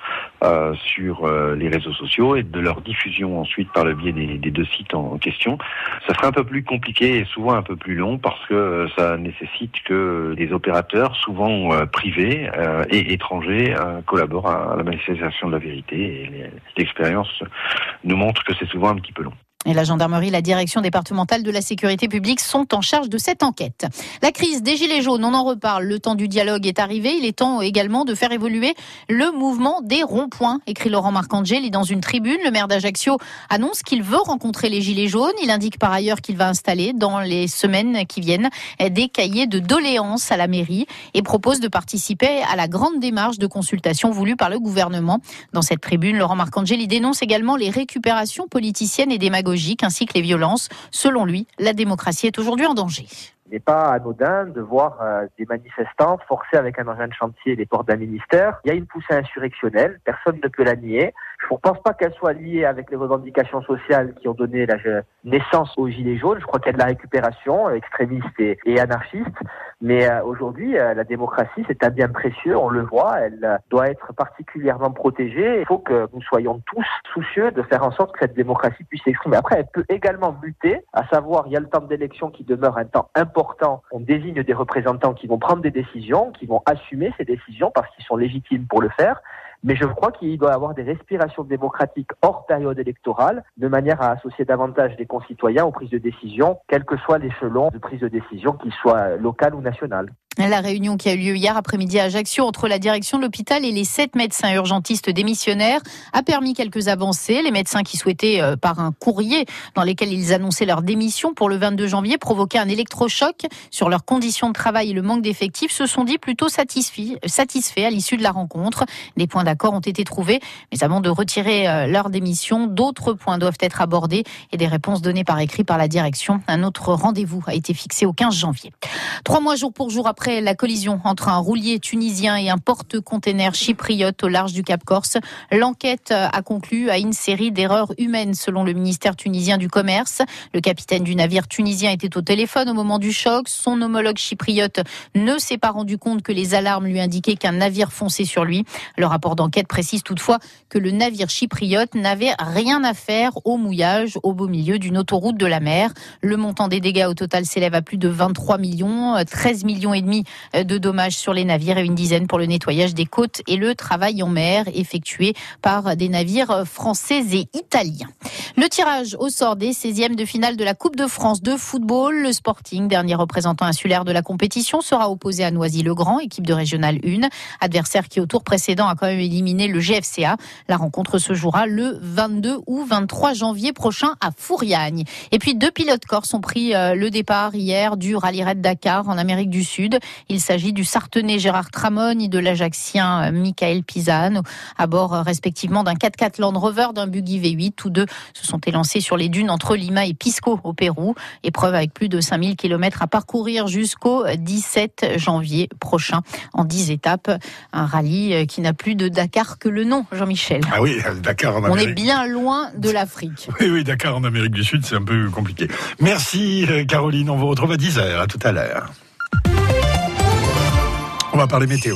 sur les réseaux sociaux et de leur diffusion ensuite par le biais des deux sites en question. Ça sera un peu plus compliqué et souvent un peu plus long parce que ça nécessite que des opérateurs, souvent privés et étrangers, collaborent à la manifestation de la vérité. Et l'expérience nous montre que c'est souvent un petit peu long. Et la gendarmerie, la direction départementale de la sécurité publique sont en charge de cette enquête. La crise des Gilets jaunes, on en reparle. Le temps du dialogue est arrivé. Il est temps également de faire évoluer le mouvement des ronds-points, écrit Laurent Marcangeli dans une tribune. Le maire d'Ajaccio annonce qu'il veut rencontrer les Gilets jaunes. Il indique par ailleurs qu'il va installer dans les semaines qui viennent des cahiers de doléances à la mairie et propose de participer à la grande démarche de consultation voulue par le gouvernement. Dans cette tribune, Laurent Marcangeli dénonce également les récupérations politiciennes et démagogiques ainsi que les violences. Selon lui, la démocratie est aujourd'hui en danger. Il n'est pas anodin de voir des manifestants forcer avec un engin de chantier les portes d'un ministère. Il y a une poussée insurrectionnelle, personne ne peut la nier. Je ne pense pas qu'elle soit liée avec les revendications sociales qui ont donné la naissance aux Gilets jaunes. Je crois qu'il y a de la récupération extrémiste et anarchiste. Mais aujourd'hui, la démocratie, c'est un bien précieux, on le voit. Elle doit être particulièrement protégée. Il faut que nous soyons tous soucieux de faire en sorte que cette démocratie puisse s'exprimer. Après, elle peut également muter, à savoir, il y a le temps d'élection qui demeure un temps important. On désigne des représentants qui vont prendre des décisions, qui vont assumer ces décisions parce qu'ils sont légitimes pour le faire. Mais je crois qu'il doit y avoir des respirations démocratiques hors période électorale, de manière à associer davantage les concitoyens aux prises de décision, quel que soit l'échelon de prise de décision, qu'il soit local ou national. La réunion qui a eu lieu hier après-midi à Ajaccio entre la direction de l'hôpital et les 7 médecins urgentistes démissionnaires a permis quelques avancées. Les médecins qui souhaitaient, par un courrier dans lequel ils annonçaient leur démission pour le 22 janvier, provoquer un électrochoc sur leurs conditions de travail et le manque d'effectifs, se sont dit plutôt satisfaits à l'issue de la rencontre. Des points d'accord ont été trouvés, mais avant de retirer leur démission, d'autres points doivent être abordés et des réponses données par écrit par la direction. Un autre rendez-vous a été fixé au 15 janvier. 3 mois jour pour jour après la collision entre un roulier tunisien et un porte-container chypriote au large du Cap Corse, l'enquête a conclu à une série d'erreurs humaines selon le ministère tunisien du Commerce. Le capitaine du navire tunisien était au téléphone au moment du choc. Son homologue chypriote ne s'est pas rendu compte que les alarmes lui indiquaient qu'un navire fonçait sur lui. Le rapport d'enquête précise toutefois que le navire chypriote n'avait rien à faire au mouillage au beau milieu d'une autoroute de la mer. Le montant des dégâts au total s'élève à plus de 23 millions, 13 millions et demi de dommages sur les navires et une dizaine pour le nettoyage des côtes et le travail en mer effectué par des navires français et italiens. Le tirage au sort des 16e de finale de la Coupe de France de football. Le Sporting, dernier représentant insulaire de la compétition, sera opposé à Noisy-le-Grand, équipe de Régionale 1, adversaire qui au tour précédent a quand même éliminé le GFCA. La rencontre se jouera le 22 ou 23 janvier prochain à Fouriagne. Et puis 2 pilotes corses ont pris le départ hier du Rallye Raid Dakar en Amérique du Sud. Il s'agit du Sartenais Gérard Tramone et de l'Ajaxien Michael Pisano, à bord respectivement d'un 4x4 Land Rover, d'un buggy V8. Tous deux se sont élancés sur les dunes entre Lima et Pisco au Pérou. Épreuve avec plus de 5000 km à parcourir jusqu'au 17 janvier prochain en 10 étapes. Un rallye qui n'a plus de Dakar que le nom, Jean-Michel. Ah oui, Dakar en Amérique. On est bien loin de l'Afrique. Oui, Dakar en Amérique du Sud, c'est un peu compliqué. Merci Caroline, on vous retrouve à 10h. À tout à l'heure. On va parler météo.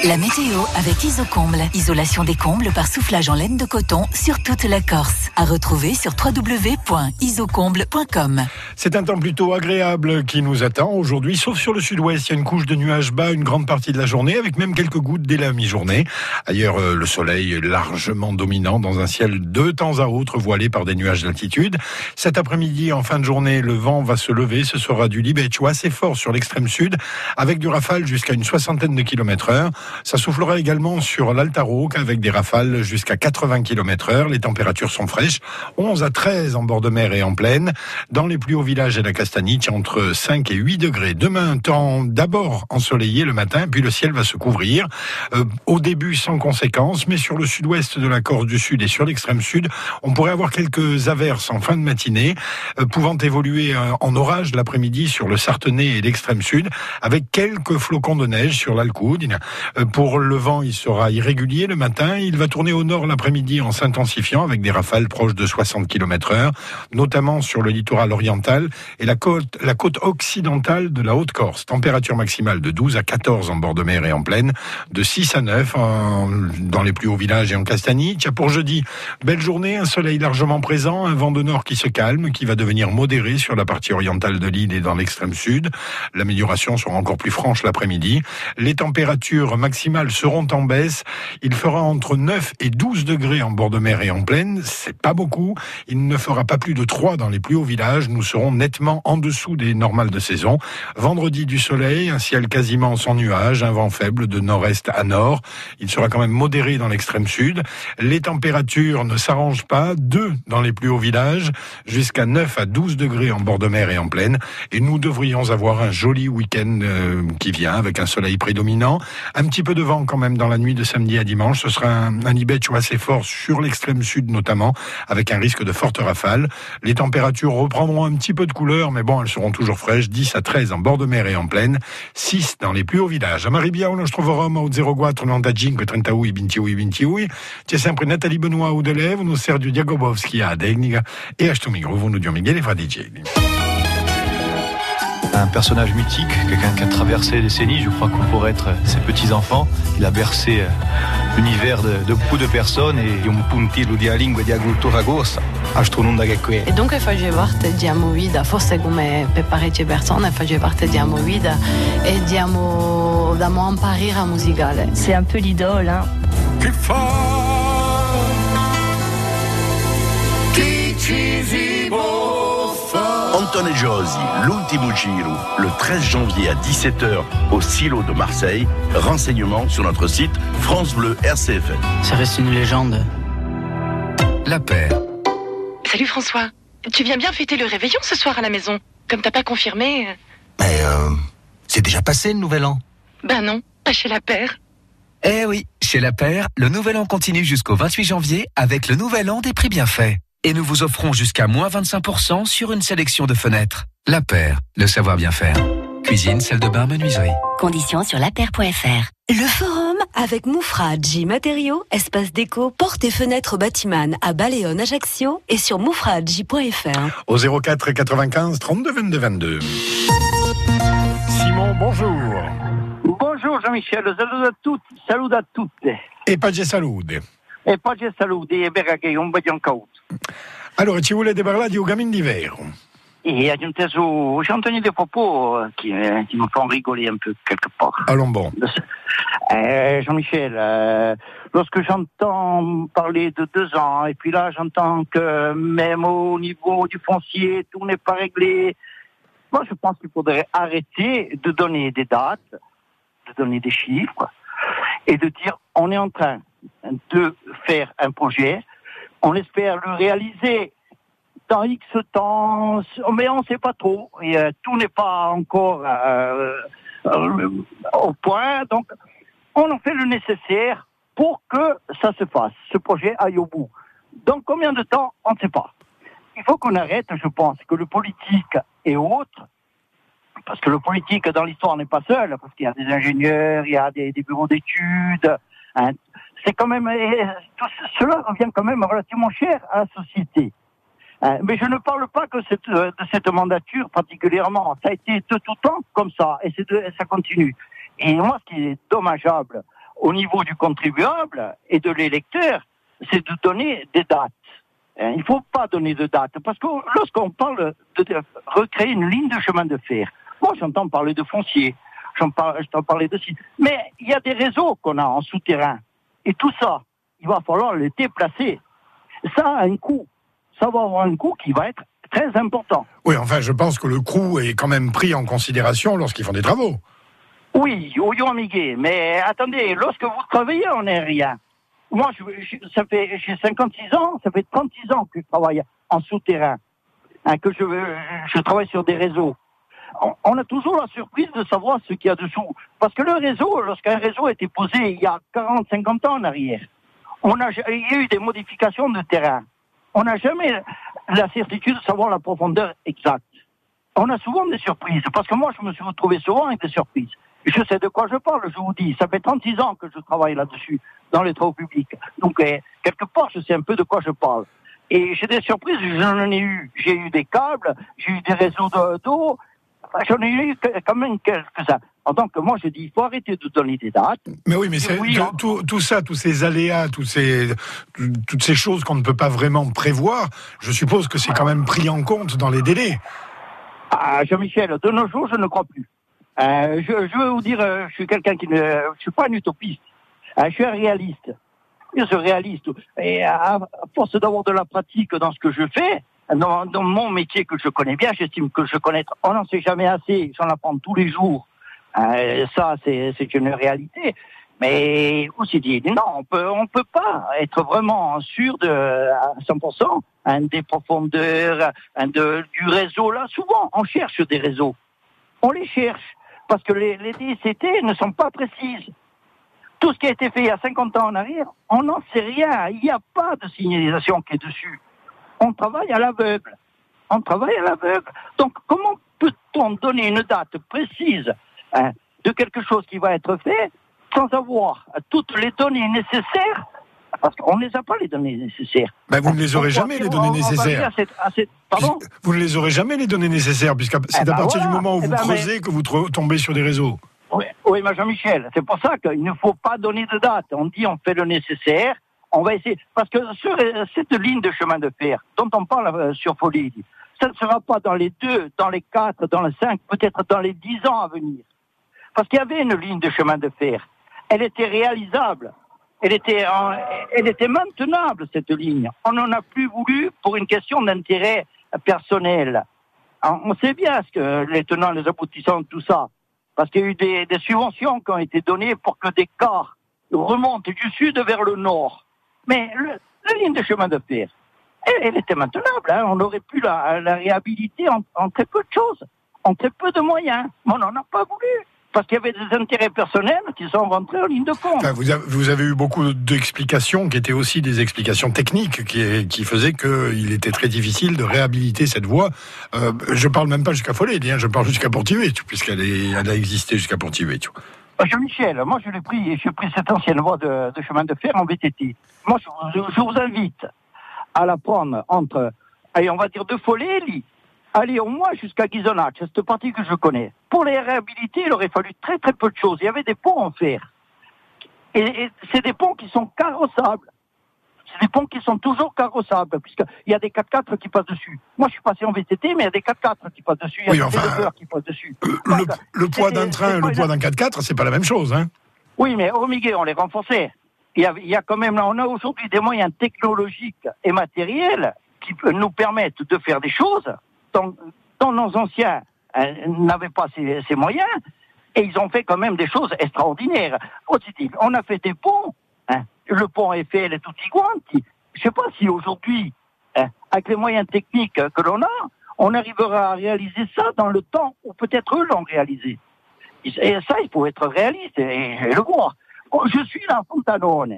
La météo avec Isocomble. Isolation des combles par soufflage en laine de coton sur toute la Corse. À retrouver sur www.isocomble.com. C'est un temps plutôt agréable qui nous attend aujourd'hui, sauf sur le sud-ouest. Il y a une couche de nuages bas une grande partie de la journée, avec même quelques gouttes dès la mi-journée. Ailleurs, le soleil est largement dominant dans un ciel de temps à autre voilé par des nuages d'altitude. Cet après-midi, en fin de journée, le vent va se lever. Ce sera du libeccio assez fort sur l'extrême sud, avec du rafale jusqu'à une 60aine de km/h. Ça soufflera également sur l'Alta Rocca avec des rafales jusqu'à 80 km/h. Les températures sont fraîches, 11 à 13 en bord de mer et en plaine. Dans les plus hauts villages et la Castaniche, entre 5 et 8 degrés. Demain, temps d'abord ensoleillé le matin, puis le ciel va se couvrir. Au début, sans conséquence, mais sur le sud-ouest de la Corse du Sud et sur l'extrême sud, on pourrait avoir quelques averses en fin de matinée, pouvant évoluer en orage l'après-midi sur le Sartenay et l'extrême sud, avec quelques flocons de neige sur l'Alcoude. Pour le vent, il sera irrégulier le matin. Il va tourner au nord l'après-midi en s'intensifiant avec des rafales proches de 60 km/h, notamment sur le littoral oriental et la côte occidentale de la Haute-Corse. Température maximale de 12 à 14 en bord de mer et en plaine, de 6 à 9 dans les plus hauts villages et en Castaniche. Pour jeudi, belle journée, un soleil largement présent, un vent de nord qui se calme, qui va devenir modéré sur la partie orientale de l'île et dans l'extrême sud. L'amélioration sera encore plus franche l'après-midi. Les températures maximales seront en baisse. Il fera entre 9 et 12 degrés en bord de mer et en plaine. C'est pas beaucoup. Il ne fera pas plus de 3 dans les plus hauts villages. Nous serons nettement en dessous des normales de saison. Vendredi, du soleil, un ciel quasiment sans nuages, un vent faible de nord-est à nord. Il sera quand même modéré dans l'extrême sud. Les températures ne s'arrangent pas. 2 dans les plus hauts villages, jusqu'à 9 à 12 degrés en bord de mer et en plaine. Et nous devrions avoir un joli week-end qui vient avec un soleil prédominant. Un petit peu de vent quand même dans la nuit de samedi à dimanche. Ce sera un libeccio assez fort sur l'extrême sud notamment, avec un risque de fortes rafales. Les températures reprendront un petit peu de couleur, mais bon, elles seront toujours fraîches. 10 à 13 en bord de mer et en plaine. 6 dans les plus hauts villages. A Maribiao, noi troveremo au 04 95 38 28 28. C'è sempre Nathalie Benoît au Delève, nous Sergio Diagobowski à Degniga et à Stomigro, nous dions Miguel et Fradicelli. Un personnage mythique, quelqu'un qui a traversé les décennies, je crois qu'on pourrait être ses petits-enfants. Il a bercé l'univers de beaucoup de personnes e un puntillo di lingua di agricoltura corsa a Stronunda che qui. E dunque faceva parte di Amovida, forse come per parecchie persone faceva parte di Amovida e diamo un parere musicale. C'est un peu l'idole, hein. Che fa? Chi ci vivo fa? Anton Josi, l'ultimo giro, le 13 janvier à 17h au Silo de Marseille. Renseignements sur notre site France Bleu RCFM. Ça reste une légende. La paire. Salut François. Tu viens bien fêter le réveillon ce soir à la maison? Comme t'as pas confirmé... Mais c'est déjà passé le nouvel an. Ben non, pas chez la paire. Eh oui, chez La Paire, le nouvel an continue jusqu'au 28 janvier avec le nouvel an des prix bien faits. Et nous vous offrons jusqu'à moins 25% sur une sélection de fenêtres. La Paire, le savoir bien faire. Cuisine, salle de bain, menuiserie. Conditions sur lapaire.fr. Le forum avec Moufradji Matériaux, espace déco, portes et fenêtres Batiman à Baleone, Ajaccio et sur moufradji.fr. Au 04 95 32 22 22. Simon, bonjour. Bonjour Jean-Michel, saluto a tutte. E pace salute. E pace salute, e perché un po' di caut. Allora, ci volete parlare di Ugamin di Vero? Et j'ai entendu des propos qui me font rigoler un peu quelque part. Allons bon. Jean-Michel, lorsque j'entends parler de 2 ans, et puis là j'entends que même au niveau du foncier, tout n'est pas réglé, moi je pense qu'il faudrait arrêter de donner des dates, de donner des chiffres, et de dire on est en train de faire un projet, on espère le réaliser dans X temps, mais on ne sait pas trop, et tout n'est pas encore au point, donc on en fait le nécessaire pour que ça se fasse, ce projet aille au bout. Dans combien de temps, on ne sait pas. Il faut qu'on arrête, je pense, que le politique et autres, parce que le politique dans l'histoire n'est pas seul, parce qu'il y a des ingénieurs, il y a des bureaux d'études, hein, c'est quand même, tout cela revient quand même relativement cher à la société. Mais je ne parle pas que de cette mandature particulièrement. Ça a été de tout temps comme ça, et ça continue. Et moi, ce qui est dommageable au niveau du contribuable et de l'électeur, c'est de donner des dates. Il ne faut pas donner de date, parce que lorsqu'on parle de recréer une ligne de chemin de fer, moi j'entends parler de foncier, j'entends parler de site, mais il y a des réseaux qu'on a en souterrain, et tout ça, il va falloir le déplacer. Ça a un coût, ça va avoir un coût qui va être très important. Oui, enfin, je pense que le coût est quand même pris en considération lorsqu'ils font des travaux. Oui, au amigué, mais attendez, lorsque vous travaillez en aérien, moi, j'ai 56 ans, ça fait 36 ans que je travaille en souterrain, que je travaille sur des réseaux. On a toujours la surprise de savoir ce qu'il y a dessous. Parce que le réseau, lorsqu'un réseau a été posé il y a 40, 50 ans en arrière, il y a eu des modifications de terrain. On n'a jamais la certitude de savoir la profondeur exacte. On a souvent des surprises, parce que moi, je me suis retrouvé souvent avec des surprises. Je sais de quoi je parle, je vous dis. Ça fait 36 ans que je travaille là-dessus, dans les travaux publics. Donc, quelque part, je sais un peu de quoi je parle. Et j'ai des surprises, j'en ai eu. J'ai eu des câbles, j'ai eu des réseaux d'eau. J'en ai eu quand même quelques-uns. Donc, moi, je dis, il faut arrêter de donner des dates. Mais oui, mais tout ça, tous ces aléas, toutes ces choses qu'on ne peut pas vraiment prévoir, je suppose que c'est quand même pris en compte dans les délais. Ah, Jean-Michel, de nos jours, je ne crois plus. Je veux vous dire, je suis quelqu'un je suis pas un utopiste. Je suis un réaliste. Je suis réaliste. Et à force d'avoir de la pratique dans ce que je fais, dans mon métier que je connais bien, j'estime que je connais, on n'en sait jamais assez, j'en apprends tous les jours. Ça, c'est une réalité. Mais aussi dit, non, on peut pas être vraiment sûr à 100% des profondeurs, du réseau. Là, souvent, on cherche des réseaux. On les cherche. Parce que les DCT ne sont pas précises. Tout ce qui a été fait il y a 50 ans en arrière, on n'en sait rien. Il n'y a pas de signalisation qui est dessus. On travaille à l'aveugle. Donc, comment peut-on donner une date précise de quelque chose qui va être fait sans avoir toutes les données nécessaires? Parce qu'on ne les a pas, les données nécessaires. Ben vous ne les aurez jamais, les données nécessaires. Pardon ? Vous ne les aurez jamais, les données nécessaires, puisque c'est à partir du moment où vous creusez que vous tombez sur des réseaux. Oui, mais Jean-Michel, c'est pour ça qu'il ne faut pas donner de date. On dit on fait le nécessaire, on va essayer. Parce que sur cette ligne de chemin de fer dont on parle sur Folie, ça ne sera pas dans les 2, dans les 4, dans les 5, peut-être dans les 10 ans à venir. Parce qu'il y avait une ligne de chemin de fer. Elle était réalisable. Elle était maintenable, cette ligne. On n'en a plus voulu pour une question d'intérêt personnel. Alors, on sait bien ce que les tenants, les aboutissants de tout ça. Parce qu'il y a eu des subventions qui ont été données pour que des cars remontent du sud vers le nord. Mais la ligne de chemin de fer, elle était maintenable. On aurait pu la réhabiliter en très peu de choses, en très peu de moyens. Mais on n'en a pas voulu. Parce qu'il y avait des intérêts personnels qui sont rentrés en ligne de compte. Enfin, vous avez eu beaucoup d'explications qui étaient aussi des explications techniques qui faisaient qu'il était très difficile de réhabiliter cette voie. Je parle même pas jusqu'à Follet, je parle jusqu'à Portivet, puisqu'elle a existé jusqu'à Portivet. Jean-Michel, moi j'ai pris cette ancienne voie de chemin de fer en VTT. Moi je vous invite à la prendre entre, allez, on va dire de Follet, aller au moins jusqu'à Ghisonaccia, c'est cette partie que je connais. Pour les réhabiliter, il aurait fallu très très peu de choses. Il y avait des ponts en fer. Et c'est des ponts qui sont carrossables. C'est des ponts qui sont toujours carrossables, puisqu'il y a des 4x4 qui passent dessus. Moi, je suis passé en VTT, mais il y a des 4x4 qui passent dessus. Il y a des chauffeurs qui passent dessus. Le poids d'un train et le poids d'un 4x4, c'est pas la même chose, hein? Oui, mais au Miguel, on les renforçait. Il y a quand même, on a aujourd'hui des moyens technologiques et matériels qui nous permettent de faire des choses dont nos anciens n'avaient pas ces moyens, et ils ont fait quand même des choses extraordinaires. On a fait des ponts, le pont Eiffel et tutti quanti. Je ne sais pas si aujourd'hui, avec les moyens techniques que l'on a, on arrivera à réaliser ça dans le temps où peut-être eux l'ont réalisé. Et ça, il faut être réaliste et le voir. Je suis là à Fontanone,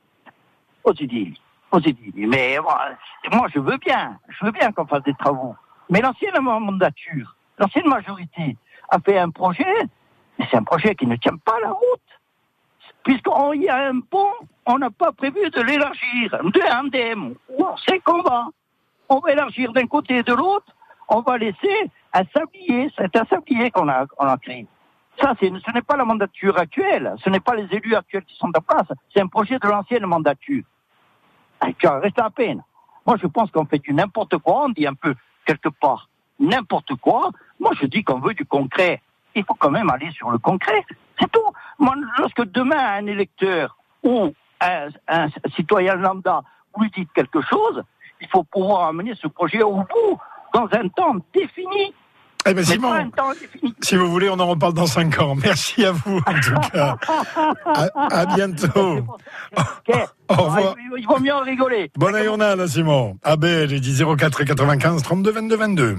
mais moi je veux bien qu'on fasse des travaux. Mais l'ancienne mandature, l'ancienne majorité a fait un projet, mais c'est un projet qui ne tient pas la route. Puisqu'il y a un pont, on n'a pas prévu de l'élargir. On sait qu'on va élargir d'un côté et de l'autre, on va laisser un sablier, c'est un sablier qu'on a créé. Ça, ce n'est pas la mandature actuelle, ce n'est pas les élus actuels qui sont en place, c'est un projet de l'ancienne mandature. Tu restes à peine. Moi, je pense qu'on fait du n'importe quoi, on dit un peu, quelque part, n'importe quoi. Moi, je dis qu'on veut du concret. Il faut quand même aller sur le concret. C'est tout. Moi, lorsque demain, un électeur ou un citoyen lambda vous lui dites quelque chose, il faut pouvoir amener ce projet au bout, dans un temps défini. Eh ben Simon, si vous voulez, on en reparle dans 5 ans. Merci à vous, en tout cas. À bientôt. Au revoir. Il vaut mieux en rigoler. Bonne journée, Simon. Abel, il dit 04 95 32 22 22.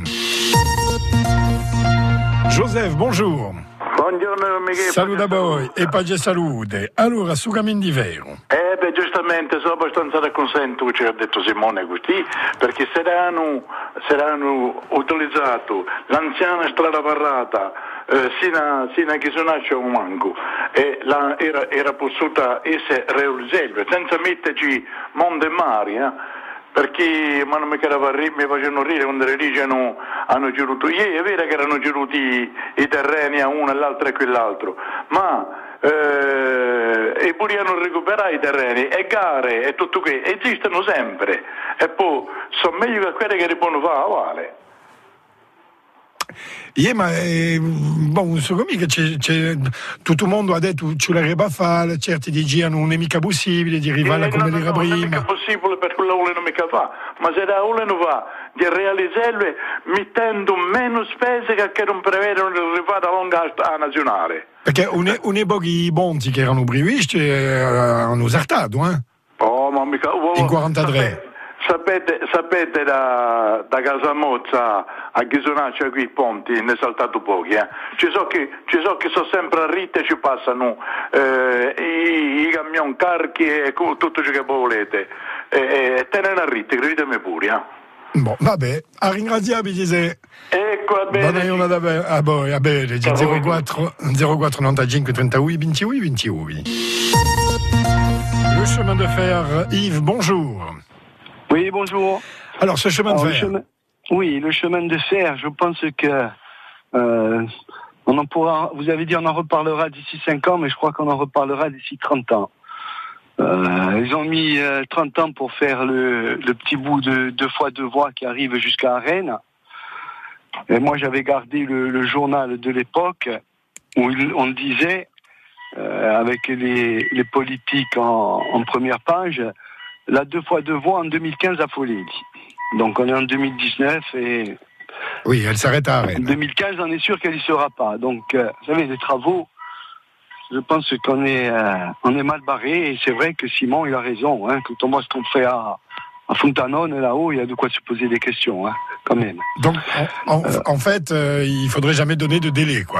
Joseph, bonjour. Buongiorno Michele. Saluto a voi e pace e salute. Allora, su Cammin di Vero. Giustamente sono abbastanza contento che ci ha detto Simone così, perché se hanno utilizzato l'anziana strada parrata sino a che si nasce un manco e era potuta essere realizzabile senza metterci mondo e mare, perché mi facevano ridere quando le leggi hanno giruto è vero che erano giruti i terreni a uno, all'altro e quell'altro, ma e pure hanno recuperato i terreni e gare e tutto che esistono sempre e poi sono meglio che quelle che ripongono fare vale. Ma bon, secondo me c'è tutto il mondo ha detto ce l'avrebbe fare, certi dici hanno un'emica possibile di arrivare come l'era prima. Non è possibile per quello che non mica fa, ma se la vogliono fa di realizzarle mettendo meno spese che non prevedono di arrivare a lunga nazionale. Perché un'epoca bonti che erano brivisti hanno usato, Oh, ma mica in 43. Sapete da Casamozza a Ghisonaccia qui i ponti ne è saltato pochi, Ci so che sono sempre a ritte e ci passano i camion carchi e tutto ciò che volete tenere a ritte, credetemi pure, Bon, vabbè, a ringraziarvi dice. Ecco, a bene. Buona giornata a voi, a bene, 04 95 38 28 28. Le chemin de fer, Yves, bonjour. Oui, bonjour. Alors, ce chemin de fer. Le chemin de fer, je pense que on en pourra. Vous avez dit on en reparlera d'ici 5 ans, mais je crois qu'on en reparlera d'ici 30 ans. Ils ont mis 30 ans pour faire le petit bout de 2 fois 2 voies qui arrive jusqu'à Rennes. Et moi, j'avais gardé le journal de l'époque où on disait, avec les politiques en première page, la 2 fois 2 voies en 2015 à Folly. Donc on est en 2019 et... Oui, elle s'arrête à Rennes. En 2015, on est sûr qu'elle y sera pas. Donc, vous savez, les travaux, je pense qu'on est mal barré. Et c'est vrai que Simon, il a raison. Quand on voit ce qu'on fait à Fontanone, là-haut, il y a de quoi se poser des questions, quand même. Donc, en fait, il faudrait jamais donner de délai, quoi.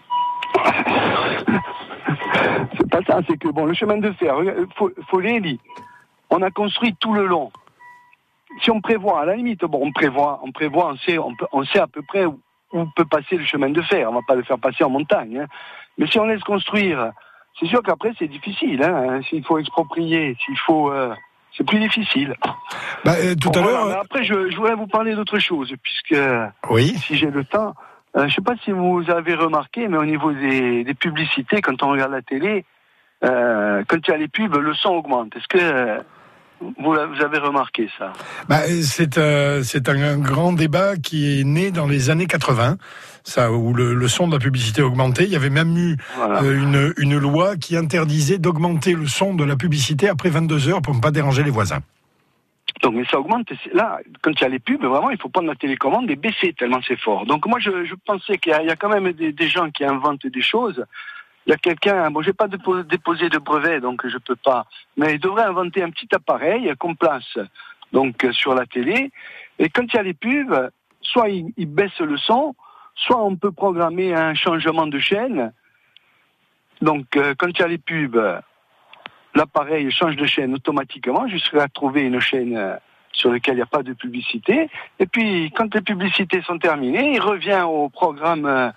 C'est pas ça, c'est que, bon, le chemin de fer, Folly, on a construit tout le long. Si on prévoit, à la limite, on sait à peu près où peut passer le chemin de fer. On va pas le faire passer en montagne. Mais si on laisse construire, c'est sûr qu'après c'est difficile. S'il faut exproprier, c'est plus difficile. Tout à l'heure. Mais après, je voudrais vous parler d'autre chose, puisque si j'ai le temps, je sais pas si vous avez remarqué, mais au niveau des publicités, quand on regarde la télé, quand il y a les pubs, le son augmente. Est-ce que vous avez remarqué ça? C'est un grand débat qui est né dans les années 80, ça, où le son de la publicité augmentait. Il y avait même eu une loi qui interdisait d'augmenter le son de la publicité après 22 heures pour ne pas déranger les voisins. Donc, mais ça augmente. Là, quand il y a les pubs, vraiment, il faut prendre la télécommande et baisser tellement c'est fort. Donc moi, je pensais qu'il y a quand même des gens qui inventent des choses. Il y a quelqu'un, j'ai pas déposé de brevet, donc je peux pas, mais il devrait inventer un petit appareil qu'on place donc sur la télé, et quand il y a les pubs, soit il baisse le son, soit on peut programmer un changement de chaîne. Donc quand il y a les pubs, l'appareil change de chaîne automatiquement jusqu'à trouver une chaîne sur laquelle il n'y a pas de publicité, et puis quand les publicités sont terminées, il revient au programme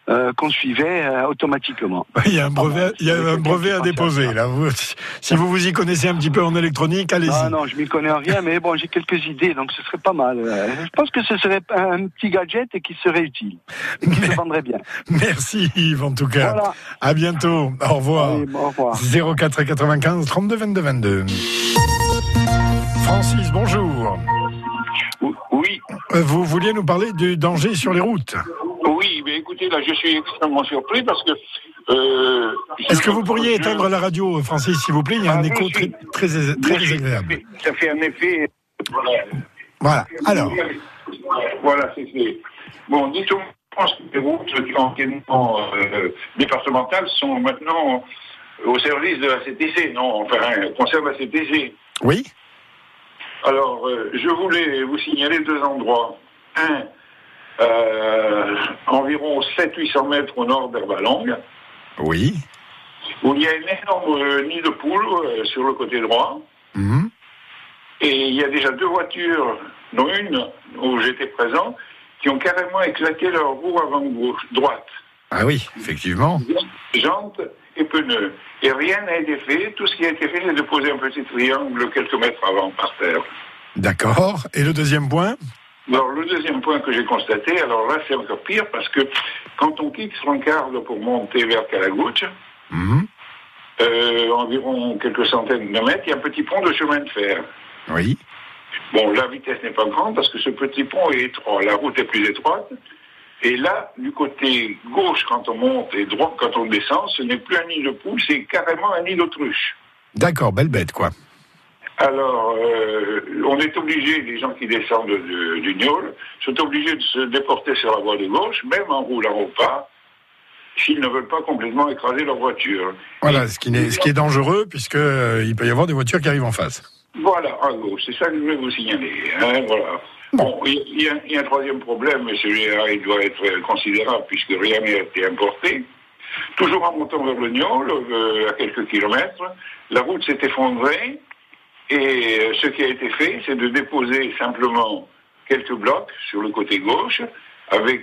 qu'on suivait automatiquement. Il y a un brevet à déposer, là. Si vous y connaissez un petit peu en électronique, allez-y. Non, je m'y connais en rien, mais bon, j'ai quelques idées, donc ce serait pas mal. Je pense que ce serait un petit gadget qui serait utile, et qui se vendrait bien. Merci Yves, en tout cas. Voilà. À bientôt. Au revoir. Allez, au revoir. 04 95 32 22 22. Francis, bonjour. Oui. Vous vouliez nous parler du danger sur les routes? Oui, mais écoutez, là, je suis extrêmement surpris parce que... Est-ce que vous pourriez éteindre la radio, Francis, s'il vous plaît? Il y a un écho très désagréable. Ça fait un effet... Voilà, alors... Voilà, c'est... Bon, dites-moi, je pense que les routes anciennement départementales sont maintenant au service de la CTC, non? Enfin, concernent la CTC. Oui. Alors, je voulais vous signaler 2 endroits. Un, environ 700-800 mètres au nord d'Herbalongue. Oui. Où il y a une énorme nid de poules sur le côté droit. Mmh. Et il y a déjà 2 voitures, dont une où j'étais présent, qui ont carrément éclaté leur roue avant droite. Ah oui, effectivement. Jantes et pneus. Et rien n'a été fait. Tout ce qui a été fait, c'est de poser un petit triangle quelques mètres avant, par terre. D'accord. Et le deuxième point? Alors, le deuxième point que j'ai constaté, alors là, c'est encore pire, parce que quand on quitte Francarde pour monter vers Calagouche, environ quelques centaines de mètres, il y a un petit pont de chemin de fer. Oui. Bon, la vitesse n'est pas grande, parce que ce petit pont est étroit. La route est plus étroite. Et là, du côté gauche, quand on monte, et droit, quand on descend, ce n'est plus un nid de poule, c'est carrément un nid d'autruche. D'accord, belle bête, quoi. Alors, on est obligé, les gens qui descendent du Niol, sont obligés de se déporter sur la voie de gauche, même en roulant au pas, s'ils ne veulent pas complètement écraser leur voiture. Voilà, ce qui est dangereux, puisqu'il peut y avoir des voitures qui arrivent en face. Voilà, à gauche, c'est ça que je voulais vous signaler. Hein, voilà. Bon, il y a un troisième problème, mais celui-là, il doit être considérable, puisque rien n'a été importé. Toujours en montant vers le Niol, à quelques kilomètres, la route s'est effondrée, et ce qui a été fait, c'est de déposer simplement quelques blocs sur le côté gauche, avec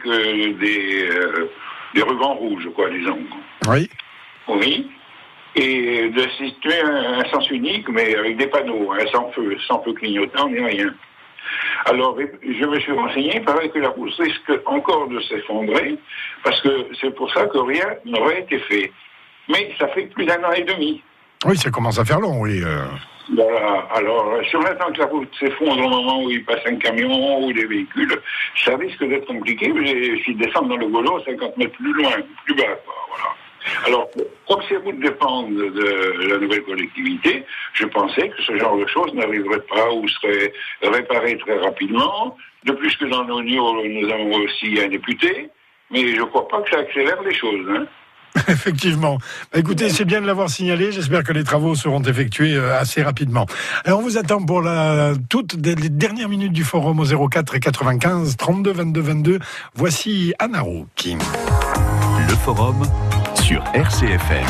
des rubans rouges, quoi, disons. Oui. Oui. Et de situer un sens unique, mais avec des panneaux, hein, sans feu clignotant, ni rien. Alors, je me suis renseigné, il paraît que la route risque encore de s'effondrer, parce que c'est pour ça que rien n'aurait été fait. Mais ça fait plus d'1 an et demi. Oui, ça commence à faire long, oui. Voilà. Alors, si on attend que la route s'effondre au moment où il passe un camion ou des véhicules, ça risque d'être compliqué. S'ils descendent dans le Golo, 50 mètres plus loin, plus bas, quoi, voilà. Alors, comme ces routes dépendent de la nouvelle collectivité, je pensais que ce genre de choses n'arriverait pas ou serait réparé très rapidement. De plus que dans l'Oignon, nous avons aussi un député, mais je ne crois pas que ça accélère les choses, hein. Effectivement. Écoutez, c'est bien de l'avoir signalé. J'espère que les travaux seront effectués assez rapidement. Alors, on vous attend pour toutes les dernières minutes du forum au 04 et 95 32 22 22. Voici Anna Rouk. Le forum sur RCFM.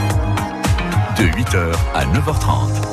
De 8h à 9h30.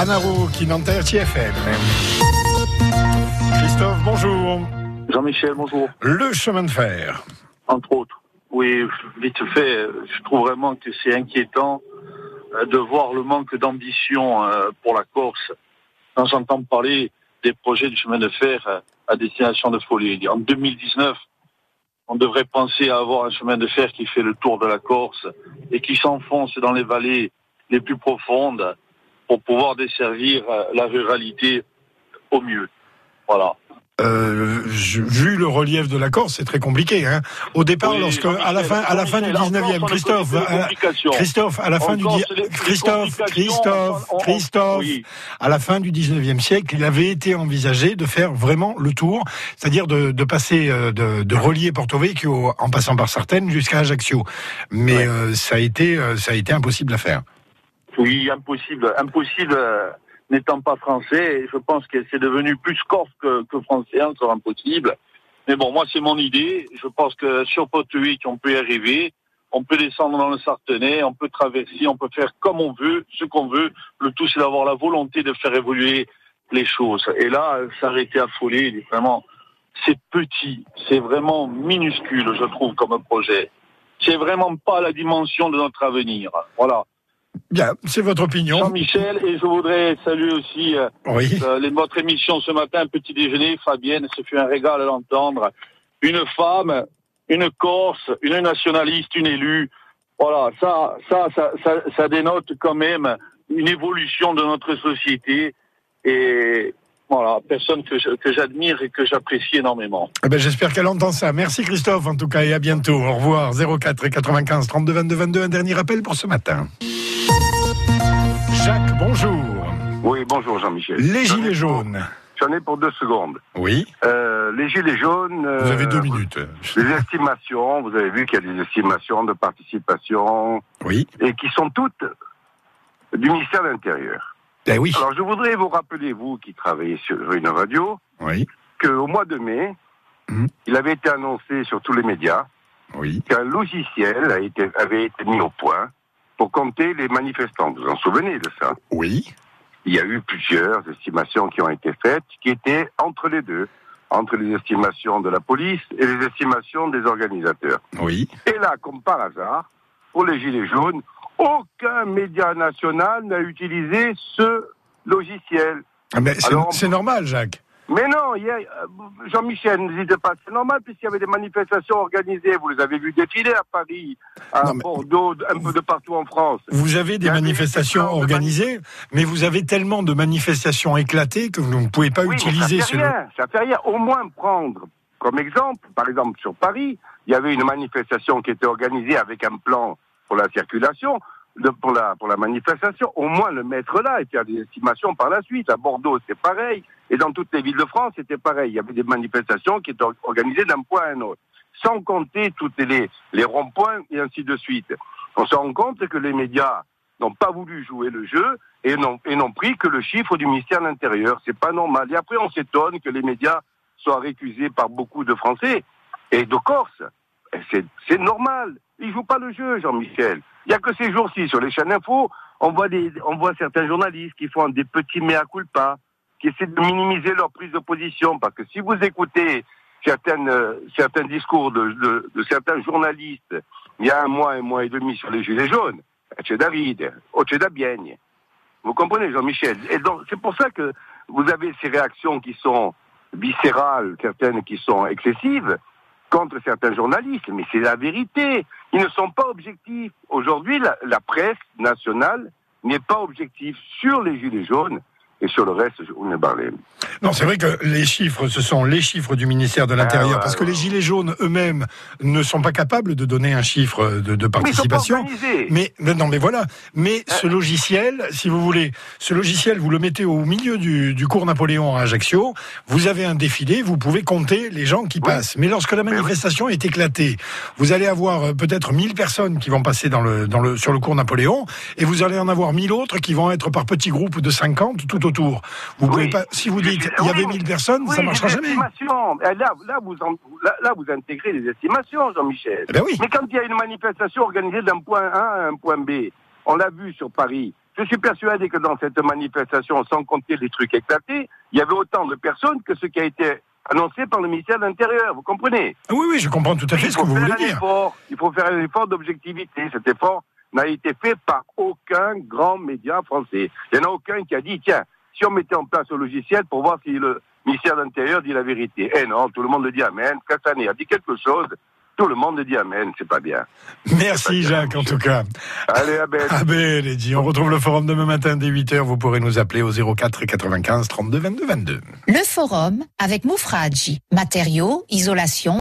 Anaro qui Nanterre TFM. Christophe, bonjour. Jean-Michel, bonjour. Le chemin de fer. Entre autres. Oui, vite fait, je trouve vraiment que c'est inquiétant de voir le manque d'ambition pour la Corse. Quand j'entends parler des projets du chemin de fer à destination de Folie. En 2019, on devrait penser à avoir un chemin de fer qui fait le tour de la Corse et qui s'enfonce dans les vallées les plus profondes pour pouvoir desservir la ruralité au mieux. Voilà. Vu le relief de la Corse, c'est très compliqué. Hein. Au départ, à la fin du 19e, Christophe, à la fin du à la fin du 19e siècle, il avait été envisagé de faire vraiment le tour, c'est-à-dire de passer de relier Porto Vecchio en passant par Sartène jusqu'à Ajaccio. Mais ça a été impossible à faire. Oui, impossible. N'étant pas français, je pense que c'est devenu plus corse que français, encore impossible. Mais bon, moi, c'est mon idée. Je pense que sur Porto Vecchio, on peut y arriver. On peut descendre dans le Sartenay, on peut traverser, on peut faire comme on veut, ce qu'on veut. Le tout, c'est d'avoir la volonté de faire évoluer les choses. Et là, s'arrêter à Folie, vraiment, c'est petit. C'est vraiment minuscule, je trouve, comme projet. C'est vraiment pas la dimension de notre avenir. Voilà. Bien, c'est votre opinion. Jean-Michel, et je voudrais saluer aussi votre émission ce matin, Petit Déjeuner. Fabienne, ce fut un régal à l'entendre. Une femme, une Corse, une nationaliste, une élue. Voilà, ça dénote quand même une évolution de notre société. Et voilà, personne que j'admire et que j'apprécie énormément. Eh ben, j'espère qu'elle entend ça. Merci Christophe, en tout cas, et à bientôt. Au revoir. 04 et 95 32 22 22. Un dernier appel pour ce matin. Jacques, bonjour. Oui, bonjour Jean-Michel. Les gilets jaunes. J'en ai pour 2 secondes. Oui. Les gilets jaunes... Vous avez 2 minutes. Les estimations, vous avez vu qu'il y a des estimations de participation. Oui. Et qui sont toutes du ministère de l'Intérieur. Eh oui. Alors je voudrais vous rappeler, vous qui travaillez sur une radio, qu'au mois de mai, il avait été annoncé sur tous les médias qu'un logiciel avait été mis au point pour compter les manifestants. Vous vous en souvenez de ça? Oui. Il y a eu plusieurs estimations qui ont été faites, qui étaient entre les deux, entre les estimations de la police et les estimations des organisateurs. Oui. Et là, comme par hasard, pour les Gilets jaunes, aucun média national n'a utilisé ce logiciel. Mais c'est normal, Jacques. Mais non, Jean-Michel, n'hésitez pas, c'est normal puisqu'il y avait des manifestations organisées, vous les avez vues défiler à Paris, à Bordeaux, un peu de partout en France. Vous avez des manifestations organisées, mais vous avez tellement de manifestations éclatées que vous ne pouvez pas utiliser ça fait rien. Au moins prendre comme exemple, par exemple sur Paris, il y avait une manifestation qui était organisée avec un plan pour la circulation, pour la manifestation, au moins le mettre là et faire des estimations par la suite. À Bordeaux, c'est pareil. Et dans toutes les villes de France, c'était pareil. Il y avait des manifestations qui étaient organisées d'un point à un autre. Sans compter tous les ronds-points et ainsi de suite. On se rend compte que les médias n'ont pas voulu jouer le jeu et n'ont pris que le chiffre du ministère de l'Intérieur. C'est pas normal. Et après, on s'étonne que les médias soient récusés par beaucoup de Français et de Corse. C'est normal. Ils jouent pas le jeu, Jean-Michel. Il n'y a que ces jours-ci, sur les chaînes info, on voit certains journalistes qui font des petits mea culpa, qui essaient de minimiser leur prise de position. Parce que si vous écoutez certains discours de certains journalistes, il y a un mois et demi sur les Gilets jaunes, c'è David, c'è da Bienne. Vous comprenez, Jean-Michel? Et donc, c'est pour ça que vous avez ces réactions qui sont viscérales, certaines qui sont excessives, contre certains journalistes, mais c'est la vérité. Ils ne sont pas objectifs. Aujourd'hui, la presse nationale n'est pas objective sur les Gilets jaunes et sur le reste, on est parlé. Non, c'est vrai que les chiffres, ce sont les chiffres du ministère de l'Intérieur, parce que les Gilets jaunes eux-mêmes ne sont pas capables de donner un chiffre de participation. Mais voilà. Mais ce logiciel, si vous voulez, vous le mettez au milieu du cours Napoléon à Ajaccio, vous avez un défilé, vous pouvez compter les gens qui passent. Mais lorsque la manifestation est éclatée, vous allez avoir peut-être 1000 personnes qui vont passer sur le cours Napoléon, et vous allez en avoir 1000 autres qui vont être par petits groupes de 50 tout autour. Vous pouvez pas, si vous dites il y avait 1000 personnes, ça marchera jamais. Là, vous intégrez les estimations, Jean-Michel. Ben oui. Mais quand il y a une manifestation organisée d'un point A à un point B, on l'a vu sur Paris, Je suis persuadé que dans cette manifestation, sans compter les trucs éclatés, il y avait autant de personnes que ce qui a été annoncé par le ministère de l'Intérieur. Vous comprenez? Oui, je comprends tout à fait ce que vous voulez dire. Il faut faire un effort d'objectivité. Cet effort n'a été fait par aucun grand média français. Il n'y en a aucun qui a dit, tiens, si on mettait en place le logiciel pour voir si le ministère de l'Intérieur dit la vérité. Eh non, tout le monde dit amen. Cassané a dit quelque chose. Tout le monde dit amen, c'est pas bien. Merci Jacques, en tout cas. Allez, Abel. Abel, Eddy. On retrouve le forum demain matin dès 8h. Vous pourrez nous appeler au 04 95 32 22 22. Le forum avec Moufradji. Matériaux, isolation.